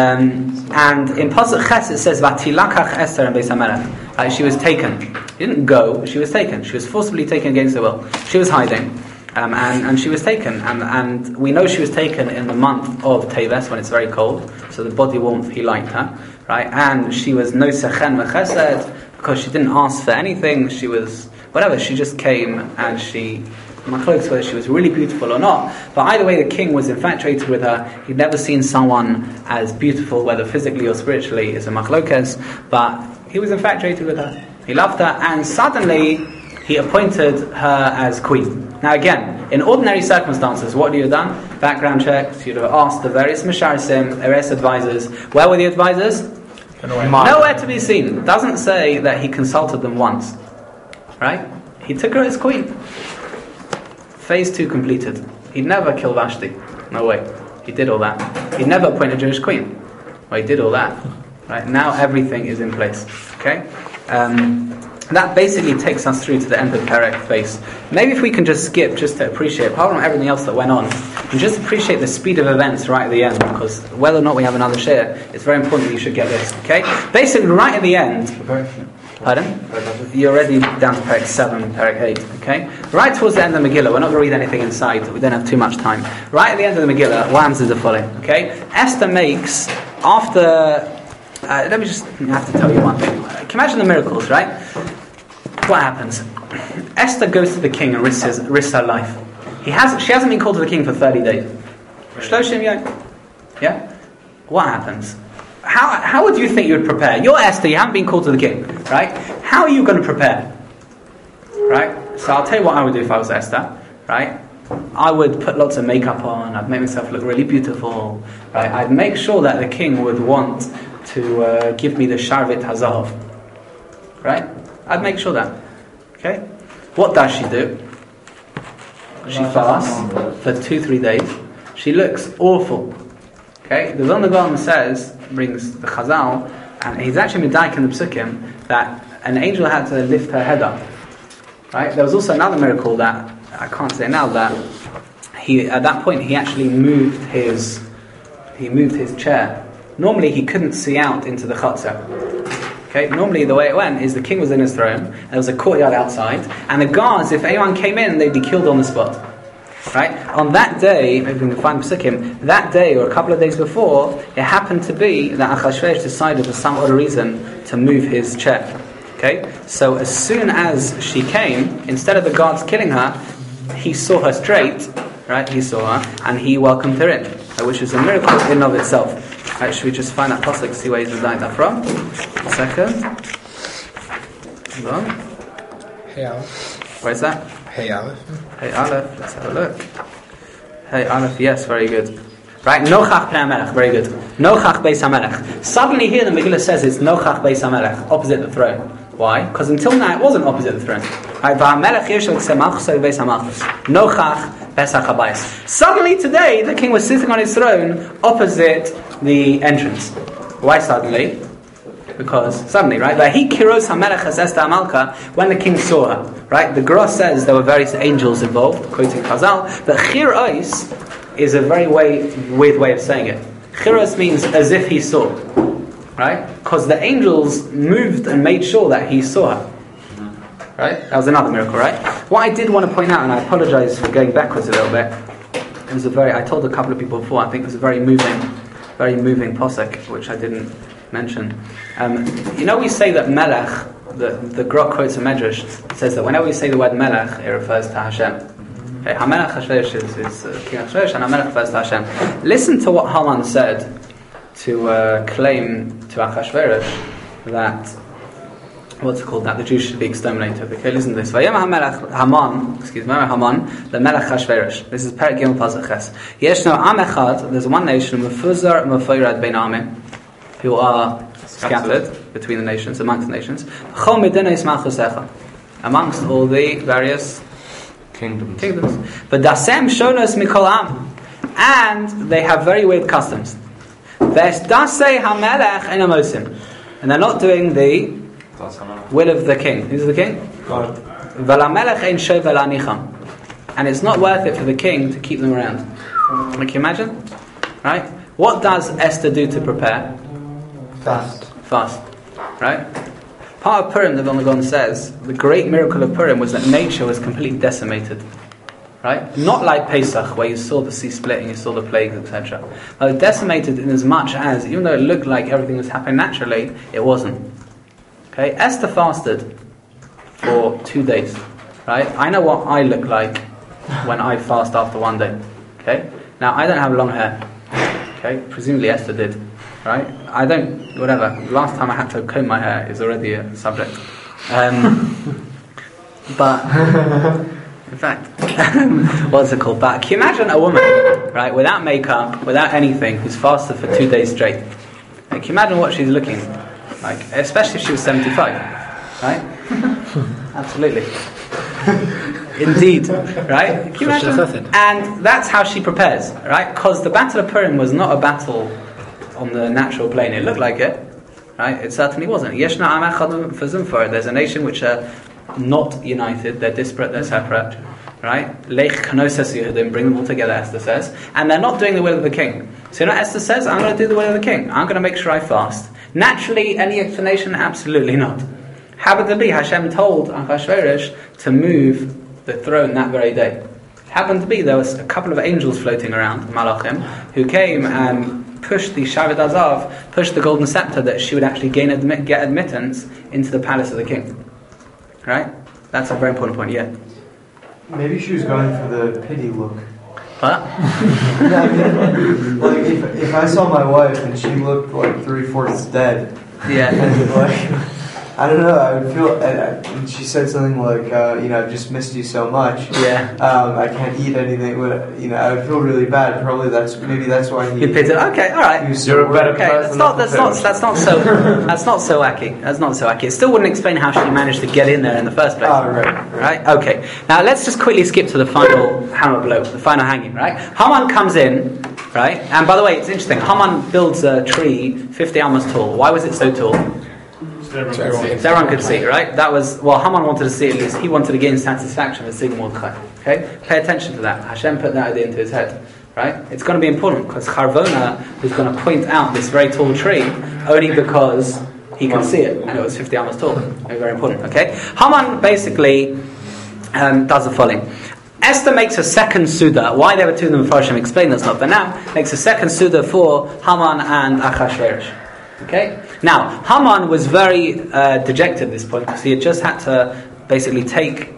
And in Pasuk Ches it says, "Vatilakach Esther and Beis HaMelech." Right? She was taken. She didn't go. She was taken. She was forcibly taken against her will. She was hiding. And she was taken, and we know she was taken in the month of Teves when it's very cold, so the body warmth, he liked her, right? And she was no sechen v'chesed because she didn't ask for anything. She was whatever. She just came, and she, machlokes whether she was really beautiful or not. But either way, the king was infatuated with her. He'd never seen someone as beautiful, whether physically or spiritually, is a machlokes. But he was infatuated with her. He loved her, and suddenly he appointed her as queen. Now again, in ordinary circumstances, what do you have done? Background checks, you'd have asked the various Misharisim, various advisors. Where were the advisors? Nowhere to be seen. It doesn't say that he consulted them once. Right? He took her as queen. Phase 2 completed. He'd never kill Vashti. No way. He did all that. He'd never appoint a Jewish queen. Well, he did all that. Right? Now everything is in place. Okay? That basically takes us through to the end of Perek base. Maybe if we can just skip, just to appreciate, apart from everything else that went on, and just appreciate the speed of events right at the end, because whether or not we have another share, it's very important that you should get this, okay? Basically, right at the end, pardon? You're already down to Perek 7, Perek 8, okay? Right towards the end of the Megillah, we're not going to read anything inside, we don't have too much time. Right at the end of the Megillah, what happens is the following, okay? Esther makes, after... let me just have to tell you one thing. Can you imagine the miracles, right? What happens? Esther goes to the king and risks her life. She hasn't been called to the king for 30 days. Shloshim Yom. Yeah? What happens? How would you think you would prepare? You're Esther, you haven't been called to the king, right? How are you going to prepare? Right? So I'll tell you what I would do if I was Esther, right? I would put lots of makeup on, I'd make myself look really beautiful, right? I'd make sure that the king would want to give me the Sharvit Hazav. Right? I'd make sure that. Okay? What does she do? She fasts for 2-3 days. She looks awful. Okay? The Vilna Gaon says, brings the Chazal, and he's actually Medaik in the Psukim, that an angel had to lift her head up. Right? There was also another miracle that, I can't say now, that at that point he actually moved his chair. Normally he couldn't see out into the chutzah. Okay, normally the way it went is the king was in his throne, there was a courtyard outside, and the guards, if anyone came in, they'd be killed on the spot. Right? On that day, maybe we can find Pesukim, that day or a couple of days before, it happened to be that Achashverosh decided for some other reason to move his chair. Okay? So as soon as she came, instead of the guards killing her, he saw her straight, right? He saw her, and he welcomed her in, which is a miracle in and of itself. Right, should we just find that pasuk, see where he's designed that from? A second. Hold on. Hey Aleph. Where is that? Hey Aleph. Hey Aleph, let's have a look. Hey Aleph, yes, very good. Right, Nochach Pnei HaMelech, very good. Nochach Beis HaMelech. Suddenly here the Megillah says it's Nochach Beis HaMelech, opposite the throne. Why? Because until now it wasn't opposite the throne. Right, V'HaMelech Yeshel Tzemach So Beis HaMalchus. Nochach Pesach HaBayis. Suddenly today the king was sitting on his throne opposite the entrance. Why suddenly? Because suddenly, right? Vahi Kiros HaMelech Esther HaMalka, when the king saw her, right? The Gra says there were various angels involved, quoting Chazal, but Chiros is a very weird way of saying it. Chiros means as if he saw, right? Because the angels moved and made sure that he saw her. Right? That was another miracle, right? What I did want to point out, and I apologize for going backwards a little bit, it was I told a couple of people before, I think it was a very moving posek, which I didn't mention. We say that Melech, the Gra quotes a Medrash, says that whenever we say the word Melech, it refers to Hashem. Okay, HaMelech Hashverosh is King Hashverosh, and HaMelech refers to Hashem. Listen to what Haman said to claim to Achashverosh that that the Jews should be exterminated. Okay, listen to this. Haman, the Melech Hashverosh. This is Perek Gimel Pasuk Ches. Yeshno Am Echad, there's one nation, Mefuzar Mefoyrad Bein Amim, who are scattered between the nations, amongst the nations. Chol Medinos Malchusecha, amongst all the various kingdoms. But Dasem Shonos Mikol Am, and they have very weird customs. Vesdasei HaMelech Enamosim, and they're not doing the will of the king. Who's the king? God. "V'lamelech ein shov v'lanicham," and it's not worth it for the king to keep them around. Can you imagine? Right? What does Esther do to prepare? Fast. Right? Part of Purim, the Vilna Gaon says, the great miracle of Purim was that nature was completely decimated. Right? Not like Pesach, where you saw the sea splitting, you saw the plagues, etc. But decimated in as much as, even though it looked like everything was happening naturally, it wasn't. Okay? Esther fasted for 2 days. Right? I know what I look like when I fast after 1 day. Okay? Now, I don't have long hair. Okay? Presumably Esther did. Right? I don't, whatever. Last time I had to comb my hair is already a subject. But, in fact, what's it called? But can you imagine a woman, right, without makeup, without anything, who's fasted for 2 days straight? Like, can you imagine what she's looking like? Especially if she was 75. Right? Absolutely. Indeed, right? Can you imagine? And that's how she prepares, right? Because the Battle of Purim was not a battle on the natural plane. It looked like it, right? It certainly wasn't. Yeshna Am Echad V'Zimfar. There's a nation which are not united. They're disparate. They're separate, right? Lech Knossos Yehudim. Bring them all together, Esther says, and they're not doing the will of the king. So you know what Esther says? I'm going to do the will of the king. I'm going to make sure I fast. Naturally, any explanation? Absolutely not. Happened to be Hashem told Achashverosh to move the throne that very day. Happened to be there was a couple of angels floating around, Malachim, who came and pushed the Shavet Azav, pushed the golden scepter that she would actually get admittance into the palace of the king. Right? That's a very important point, yeah. Maybe she was going for the pity look. What? Yeah, I mean, like if I saw my wife and she looked like 3/4 dead, yeah, and like I don't know, I would feel. And she said something like, "I've just missed you so much. Yeah, I can't eat anything. I would feel really bad. Probably that's why he. You picked it. Okay, all right. You're a better person. That's not so wacky. That's not so wacky. It still wouldn't explain how she managed to get in there in the first place. Oh, right. Right? Okay. Now let's just quickly skip to the final hammer blow, the final hanging. Right? Haman comes in. Right? And by the way, it's interesting. Haman builds a tree 50 amas tall. Why was it so tall? So everyone could see, right? That was, Haman wanted to see at least. He wanted to gain satisfaction with seeing Mordechai. Okay? Pay attention to that. Hashem put that idea into his head. Right? It's going to be important because Charvona is going to point out this very tall tree only because he can see it and it was 50 amas tall. Very, very important. Okay? Haman basically does the following. Esther makes a second Suda. Why there were two of them, Hashem explained, that's not for now. Makes a second Suda for Haman and Achashverosh. Okay? Now, Haman was very dejected at this point because he had just had to basically take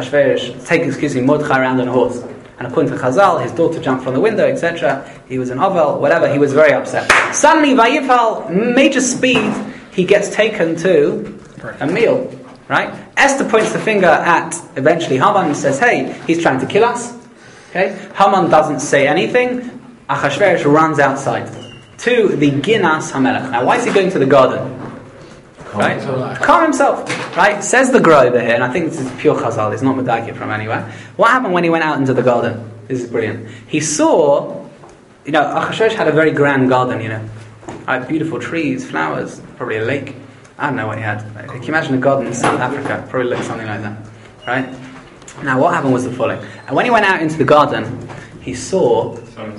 Mordechai around on a horse. And according to Chazal, his daughter jumped from the window, etc. He was an Oval, whatever, he was very upset. Suddenly, Vayifal, major speed, he gets taken to a meal. Right? Esther points the finger at, eventually, Haman and says, hey, he's trying to kill us. Okay? Haman doesn't say anything. Achashverosh runs outside to the Ginas HaMelech. Now, why is he going to the garden? Right? Calm himself. Right? Says the Gra over here, and I think this is pure Chazal, it's not Medakit from anywhere. What happened when he went out into the garden? This is brilliant. He saw, Achashverosh had a very grand garden, Right? Beautiful trees, flowers, probably a lake. I don't know what he had. Can you imagine a garden in South Africa? Probably looked something like that. Right? Now, what happened was the following. And when he went out into the garden, he saw...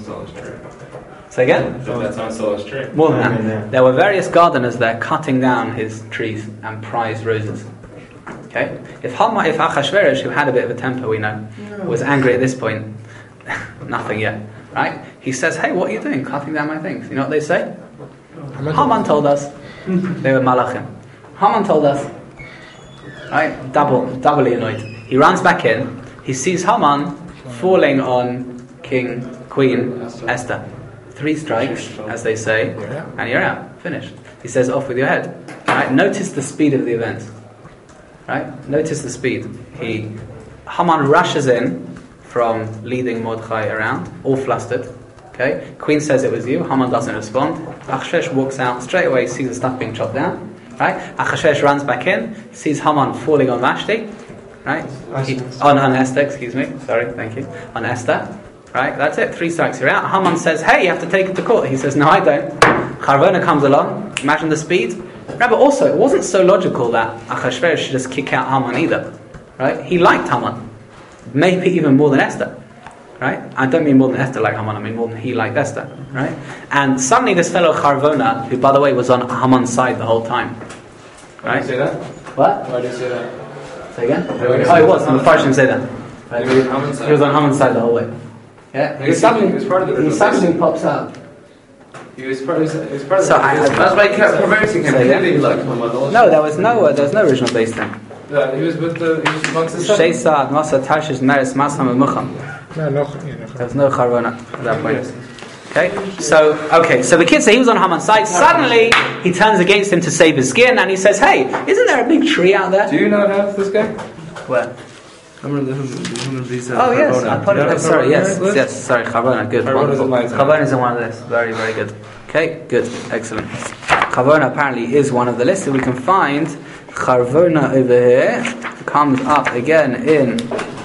Say again? That's on Sol's tree. More than that. There were various gardeners there cutting down his trees and prized roses. Okay? If Achashverosh, who had a bit of a temper, we know, was angry at this point, nothing yet. Right? He says, hey, what are you doing? Cutting down my things. You know what they say? Haman told us. They were Malachim. Haman told us. Right? Doubly annoyed. He runs back in. He sees Haman falling on Queen Esther. 3 strikes, as they say, and you're out. Finished. He says, off with your head. Right? Notice the speed of the event. Right? Notice the speed. Haman rushes in from leading Mordechai around, all flustered. Okay? Queen says it was you. Haman doesn't respond. Achashverosh walks out straight away, sees the stuff being chopped down. Right? Achashverosh runs back in, sees Haman falling on Vashti. Right? On Esther, excuse me. Sorry, thank you. On Esther. Right? That's it. 3 strikes, you're out. Haman says, hey, you have to take it to court. He says, no, I don't. Charvona comes along. Imagine the speed. Right, but also, it wasn't so logical that Achashverosh should just kick out Haman either. right? He liked Haman, maybe even more than Esther, right? I don't mean more than Esther liked Haman, I mean more than he liked Esther, right? And suddenly this fellow Charvona, who by the way was on Haman's side the whole time, Why right? do you say that? What? Why do you say that? Say again? Yeah. Oh, he was, and the Farshim say that. Right? He was on Haman's side. He was on Haman's side the whole way. Yeah, I guess he was part of the he original suddenly text. pops out. He was part of the So That's why he kept promoting him. Say He again? didn't like him on the No, there was no original base thing. He was amongst the seven. Sheisa, Nasa, Tarshish, Meres, Masam, and Mucham. There was no Charvona at that point. Okay, so the kid said he was on Haman's side. Suddenly, he turns against him to save his skin, and he says, "Hey, isn't there a big tree out there?" Do you not have this guy? Where? Remember one of these. Oh yes, I put it. Sorry, yes. Sorry, Charvona. Good. Charvona's in line. Charvona is in one of this. Very, very good. Okay, good, excellent. Charvona apparently is one of the lists. We can find Charvona over here. Comes up again in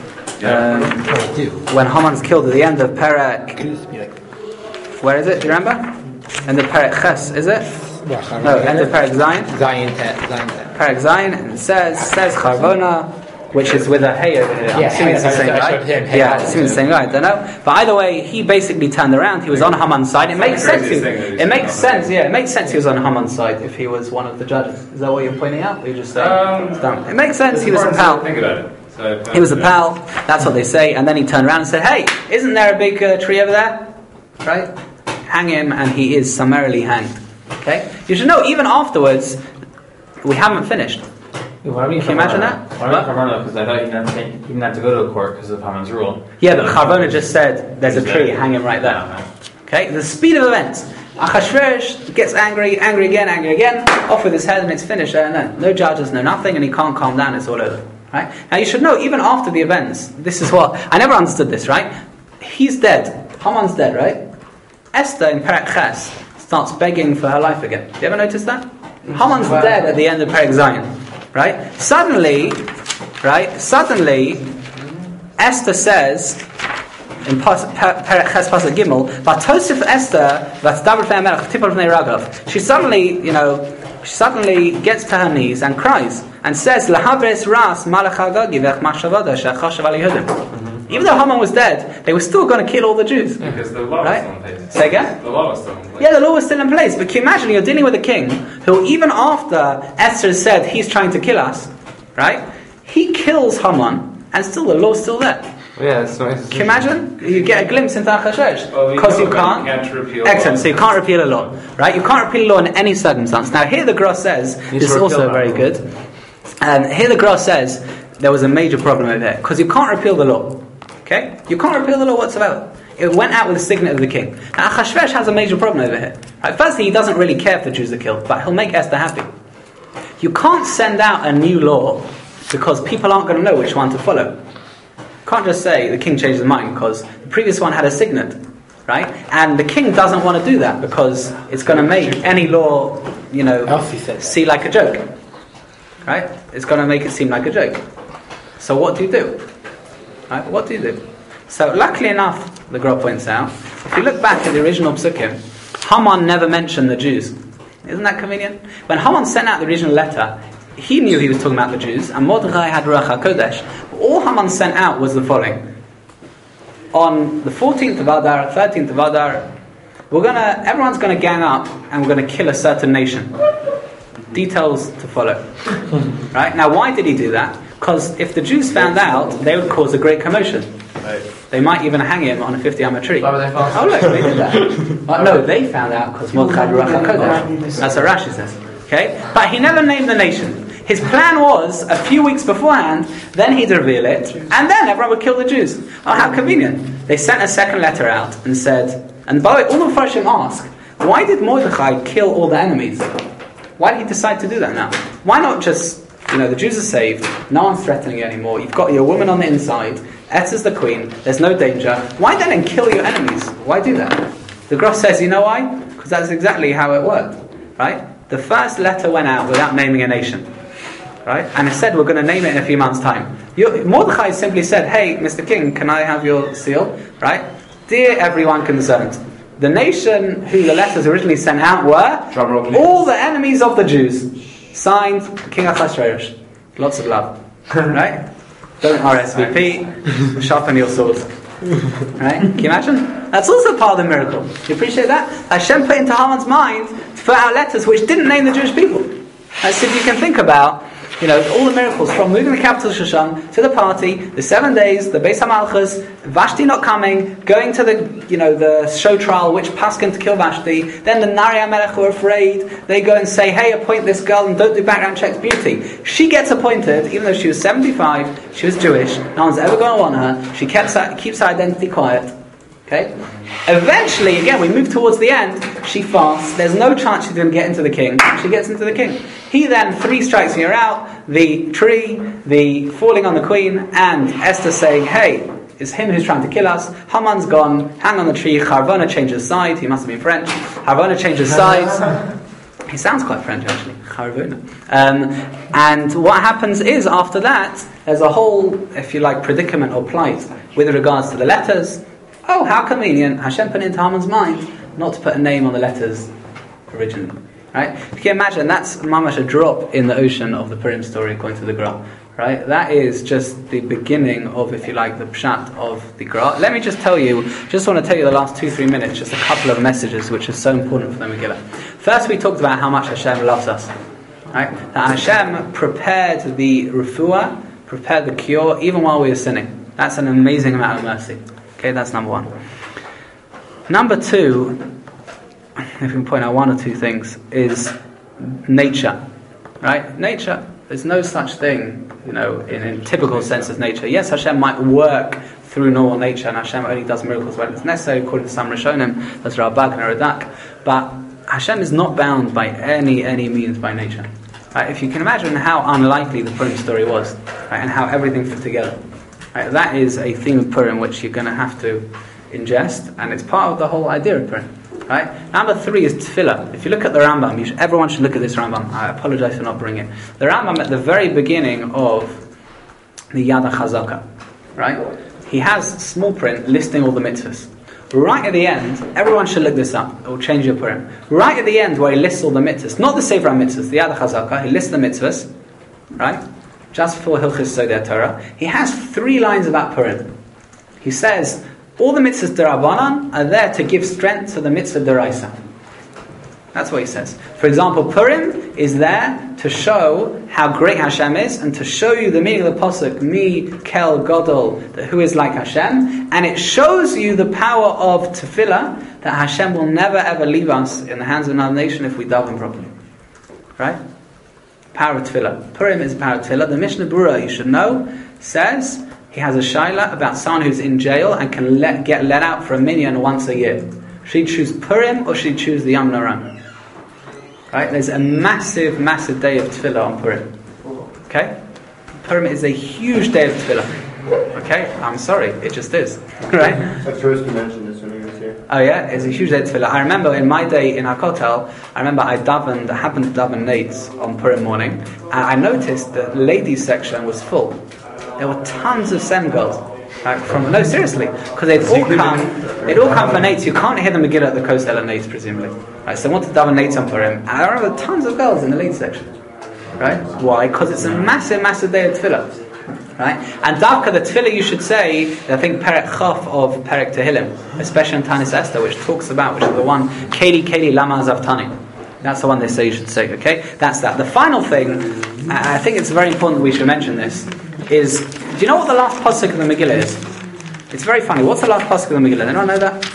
when Haman's killed at the end of Perek. Where is it? Do you remember? End of Perek Ches, is it? No, end of Perek Zayin. Perek Zayin, and it says Charvona, which is with a hey over here. I'm assuming it's the same guy. Yeah, I'm assuming it's the same guy. I don't know. But either way, he basically turned around. He was on Haman's side. It makes sense. It makes sense. Yeah, it makes sense. He was on Haman's side if he was one of the judges. Is that what you're pointing out? Or you're just saying it's dumb. It makes sense. He was a pal. Think about it. So, He was a pal. That's what they say. And then he turned around and said, "Hey, isn't there a big tree over there? Right? Hang him," and he is summarily hanged. Okay. You should know. Even afterwards, we haven't finished. Can you imagine that? Because I thought he didn't have to go to a court because of Haman's rule. Yeah, but Charvona just said there's a tree, hang him right there. Okay, the speed of events. Achashverosh gets angry again, off with his head, and it's finished there and then. No judges, no nothing, and he can't calm down, it's all over. Right? Now you should know, even after the events, this is what, I never understood this, right? He's dead, Haman's dead, right? Esther in Perek Ches starts begging for her life again. Do you ever notice that? Haman's dead at the end of Perek Zayin. Right? Suddenly, Esther says in Perek Ches Pasuk Gimel, "Vatosif Esther vatdaber fnei Melech tipol fnei ragav." She suddenly gets to her knees and cries and says, "Lahabres ras malach hagagi v'ech machshavada she'chashav al Yehudim." Even though Haman was dead, they were still going to kill all the Jews. Yeah, because the law was still in place. Say again? The law was still in place. Yeah, the law was still in place. But can you imagine, you're dealing with a king who, even after Esther said he's trying to kill us, right? He kills Haman, and still the law's still there. Yeah, it's nice. Can you imagine? You get a glimpse into Achashverosh. Because you can't. repeal Excellent. So you can't repeal a law, right? You can't repeal a law in any circumstance. Now here the Gross says, this is also very good. Here the Gross says there was a major problem over here because you can't repeal the law. Okay? You can't repeal the law whatsoever. It went out with the signet of the king. Now Achashverosh has a major problem over here. Right? Firstly, he doesn't really care if the Jews are killed, but he'll make Esther happy. You can't send out a new law because people aren't going to know which one to follow. You can't just say the king changed his mind because the previous one had a signet, right? And the king doesn't want to do that because it's going to make any law, seem like a joke, right? It's going to make it seem like a joke. So what do you do? Right? What do you do? So luckily enough, the Gra points out, if you look back at the original Psukim, Haman never mentioned the Jews. Isn't that convenient? When Haman sent out the original letter, he knew he was talking about the Jews, and Mordechai had Ruach HaKodesh. All Haman sent out was the following. On the 14th of Adar, 13th of Adar, everyone's going to gang up, and we're going to kill a certain nation. Details to follow. Right? Now, why did he do that? Because if the Jews found out, they would cause a great commotion. Right. They might even hang him on a 50-amah tree. Why were they fasting? Oh look, they did that. No, they found out because Mordechai Ruach HaKodesh. That's what Rashi says. Okay? But he never named the nation. His plan was, a few weeks beforehand, then he'd reveal it, and then everyone would kill the Jews. Oh, how convenient. They sent a second letter out and said, and by the way, all the Farshim ask, why did Mordechai kill all the enemies? Why did he decide to do that now? Why not just, the Jews are saved, no one's threatening you anymore, you've got your woman on the inside, Esther's the queen, there's no danger. Why then kill your enemies? Why do that? The Gross says, you know why? Because that's exactly how it worked. Right? The first letter went out without naming a nation. Right? And it said we're going to name it in a few months' time. Mordechai simply said, hey, Mr. King, can I have your seal? Right? Dear everyone concerned, the nation who the letters originally sent out were all the enemies of the Jews. Signed, King Achashverosh. Lots of love. Right? Don't RSVP. Sharpen your swords. Right? Can you imagine? That's also part of the miracle. Do you appreciate that? Hashem put into Haman's mind to put out letters which didn't name the Jewish people. That's if you can think about, all the miracles from moving the capital Shushan to the party, the 7 days, the Beis HaMalchus, Vashti not coming, going to the show trial, which Paskin to kill Vashti. Then the Nari HaMelech were afraid. They go and say, hey, appoint this girl and don't do background checks, beauty. She gets appointed, even though she was 75, she was Jewish, no one's ever going to want her. She keeps her identity quiet. Okay? Eventually, again, we move towards the end, she fasts, there's no chance she's going to get into the king, she gets into the king. He then 3 strikes her out, the tree, the falling on the queen, and Esther saying, hey, it's him who's trying to kill us, Haman's gone, hang on the tree, Harvona changes side, he must have been French, Harvona changes sides, he sounds quite French actually, Harvona. And what happens is, after that, there's a whole, if you like, predicament or plight with regards to the letters. Oh, how convenient. Hashem put into Haman's mind not to put a name on the letters originally. Right? If you can imagine, that's mamash a drop in the ocean of the Purim story according to the Gra. Right? That is just the beginning of, if you like, the pshat of the Gra. Let me just tell you, just want to tell you the last 2-3 minutes, just a couple of messages which are so important for the Megillah. First, we talked about how much Hashem loves us. Right? That Hashem prepared the refuah, prepared the cure, even while we were sinning. That's an amazing amount of mercy. Okay, that's number one. Number two, if we can point out 1 or 2 things, is nature. Right? Nature. There's no such thing, in typical sense as nature. Yes, Hashem might work through normal nature, and Hashem only does miracles when it's necessary, according to some Rishonim, that's Rabak and Radak. But Hashem is not bound by any means by nature. Right? If you can imagine how unlikely the Purim story was, right, and how everything fit together. Right, that is a theme of Purim which you're going to have to ingest, and it's part of the whole idea of Purim. Right? Number 3 is Tefillah. If you look at the Rambam, everyone should look at this Rambam. I apologize for not bringing it. The Rambam at the very beginning of the Yad HaChazaka, right? He has small print listing all the mitzvahs. Right at the end, everyone should look this up. It will change your Purim. Right at the end, where he lists all the mitzvahs, not the Sefer HaMitzvahs, the Yad HaChazaka, he lists the mitzvahs, right? Just for Hilchis Sodei Torah, he has 3 lines about Purim. He says, all the mitzvahs derabanan are there to give strength to the mitzvah deraisa. That's what he says. For example, Purim is there to show how great Hashem is, and to show you the meaning of the pasuk, Mi Kel Gadol, who is like Hashem, and it shows you the power of tefillah, that Hashem will never ever leave us in the hands of another nation if we daven properly. Right? Power of tefillah. Purim is the power of tefillah. The Mishnah Berurah, you should know, says he has a shaila about someone who's in jail and can get let out for a minyan once a year. Should he choose Purim or should he choose the Yom Noran? Right? There's a massive day of tefillah on Purim. Okay? Purim is a huge day of tefillah. Okay? I'm sorry, it just is. Right? At first you mentioned this when he was here. Oh yeah? It's a huge day of tefillah. I remember in my day in HaKotel, I happened to daven nates on Purim morning, and I noticed that the ladies section was full. There were tons of Sem girls. No, seriously, because they'd all come for nates. You can't hear the Megillah at the Coast Ella nates, presumably. Right, so they wanted to daven nates on Purim, and I remember tons of girls in the ladies section. Right? Why? Because it's a massive day of tefillah. Right? And Davka, the tefillah you should say, I think Perek Chaf of Perek Tehillim, especially in Tanis Esther, which talks about, which is the one, Keli Lama Zavtani. That's the one they say you should say, okay? That's that. The final thing, I think it's very important that we should mention this, is, do you know what the last pasuk of the Megillah is? It's very funny. What's the last pasuk of the Megillah? Anyone know that?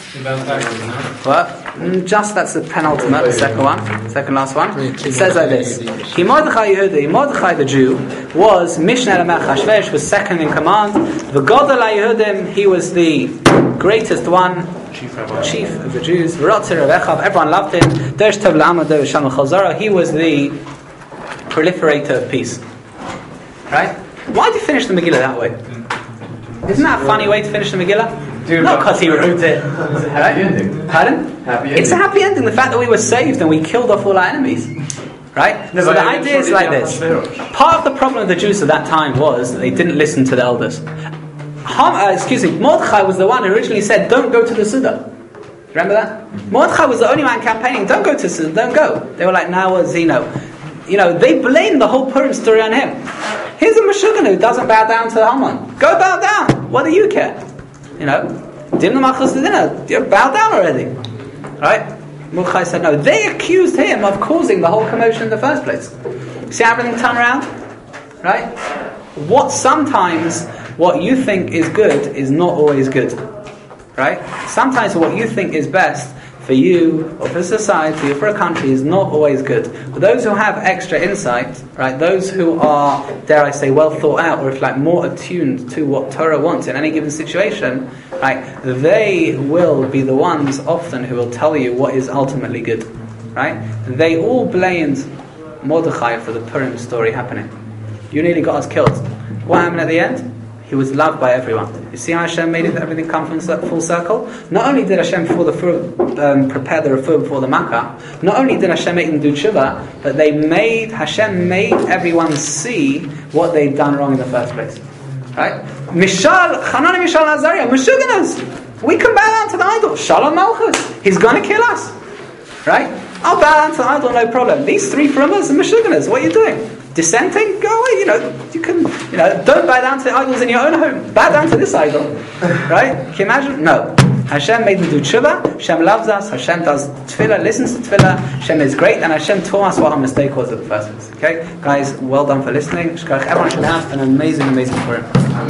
What? Just that's the penultimate, the second last one. It says like this: Ki Mordechai Yehudi, Mordechai the Jew, was Mishneh LaMelech Achashverosh, was second in command. V'Godol HaYehudim, he was the greatest one, chief of the Jews. V'Rotzer Rav Echav, everyone loved him. Dersh Tov La'amad V'Sham Chazara, he was the proliferator of peace. Right? Why do you finish the Megillah that way? Isn't that a funny way to finish the Megillah? Dude, not because he wrote it. Happy ending. Pardon? Happy ending. It's a happy ending. The fact that we were saved and we killed off all our enemies. Right? So the idea is like this. Part of the problem of the Jews at that time was that they didn't listen to the elders. Mordechai was the one who originally said, don't go to the Suda. Remember that? Mordechai was the only man campaigning, don't go to Suda, don't go. They were like, now Zeno. They blamed the whole Purim story on him. Here's a Meshuggah who doesn't bow down to Haman. Go bow down. What do you care? You know, dim the machas to dinner. Bow down already. Right? Mordechai said no. They accused him of causing the whole commotion in the first place. See how everything turned around? Right? Sometimes what you think is good is not always good. Right? Sometimes what you think is best for you, or for society, or for a country is not always good. But those who have extra insight, right, those who are, dare I say, well thought out, or if like more attuned to what Torah wants in any given situation, right, they will be the ones often who will tell you what is ultimately good. Right? They all blamed Mordechai for the Purim story happening. You nearly got us killed. What happened at the end? He was loved by everyone. You see how Hashem made it that everything come full circle? Not only did Hashem prepare the refuah before the Makkah, not only did Hashem make them do tshuva, but Hashem made everyone see what they'd done wrong in the first place. Right? Hanan and Mishal Azariah, Meshuganas. We can bow down to the idol. Shalom Malchus. He's going to kill us. Right? I'll bow down to the idol, no problem. These three frumas are Meshuganas. What are you doing? Dissenting? Go away, you can, don't bow down to the idols in your own home. Bow down to this idol. Right? Can you imagine? No. Hashem made them do tshuva. Hashem loves us. Hashem does tefillah, listens to tefillah. Hashem is great, and Hashem taught us what our mistake was at the first place. Okay? Guys, well done for listening. Everyone should have an amazing Purim.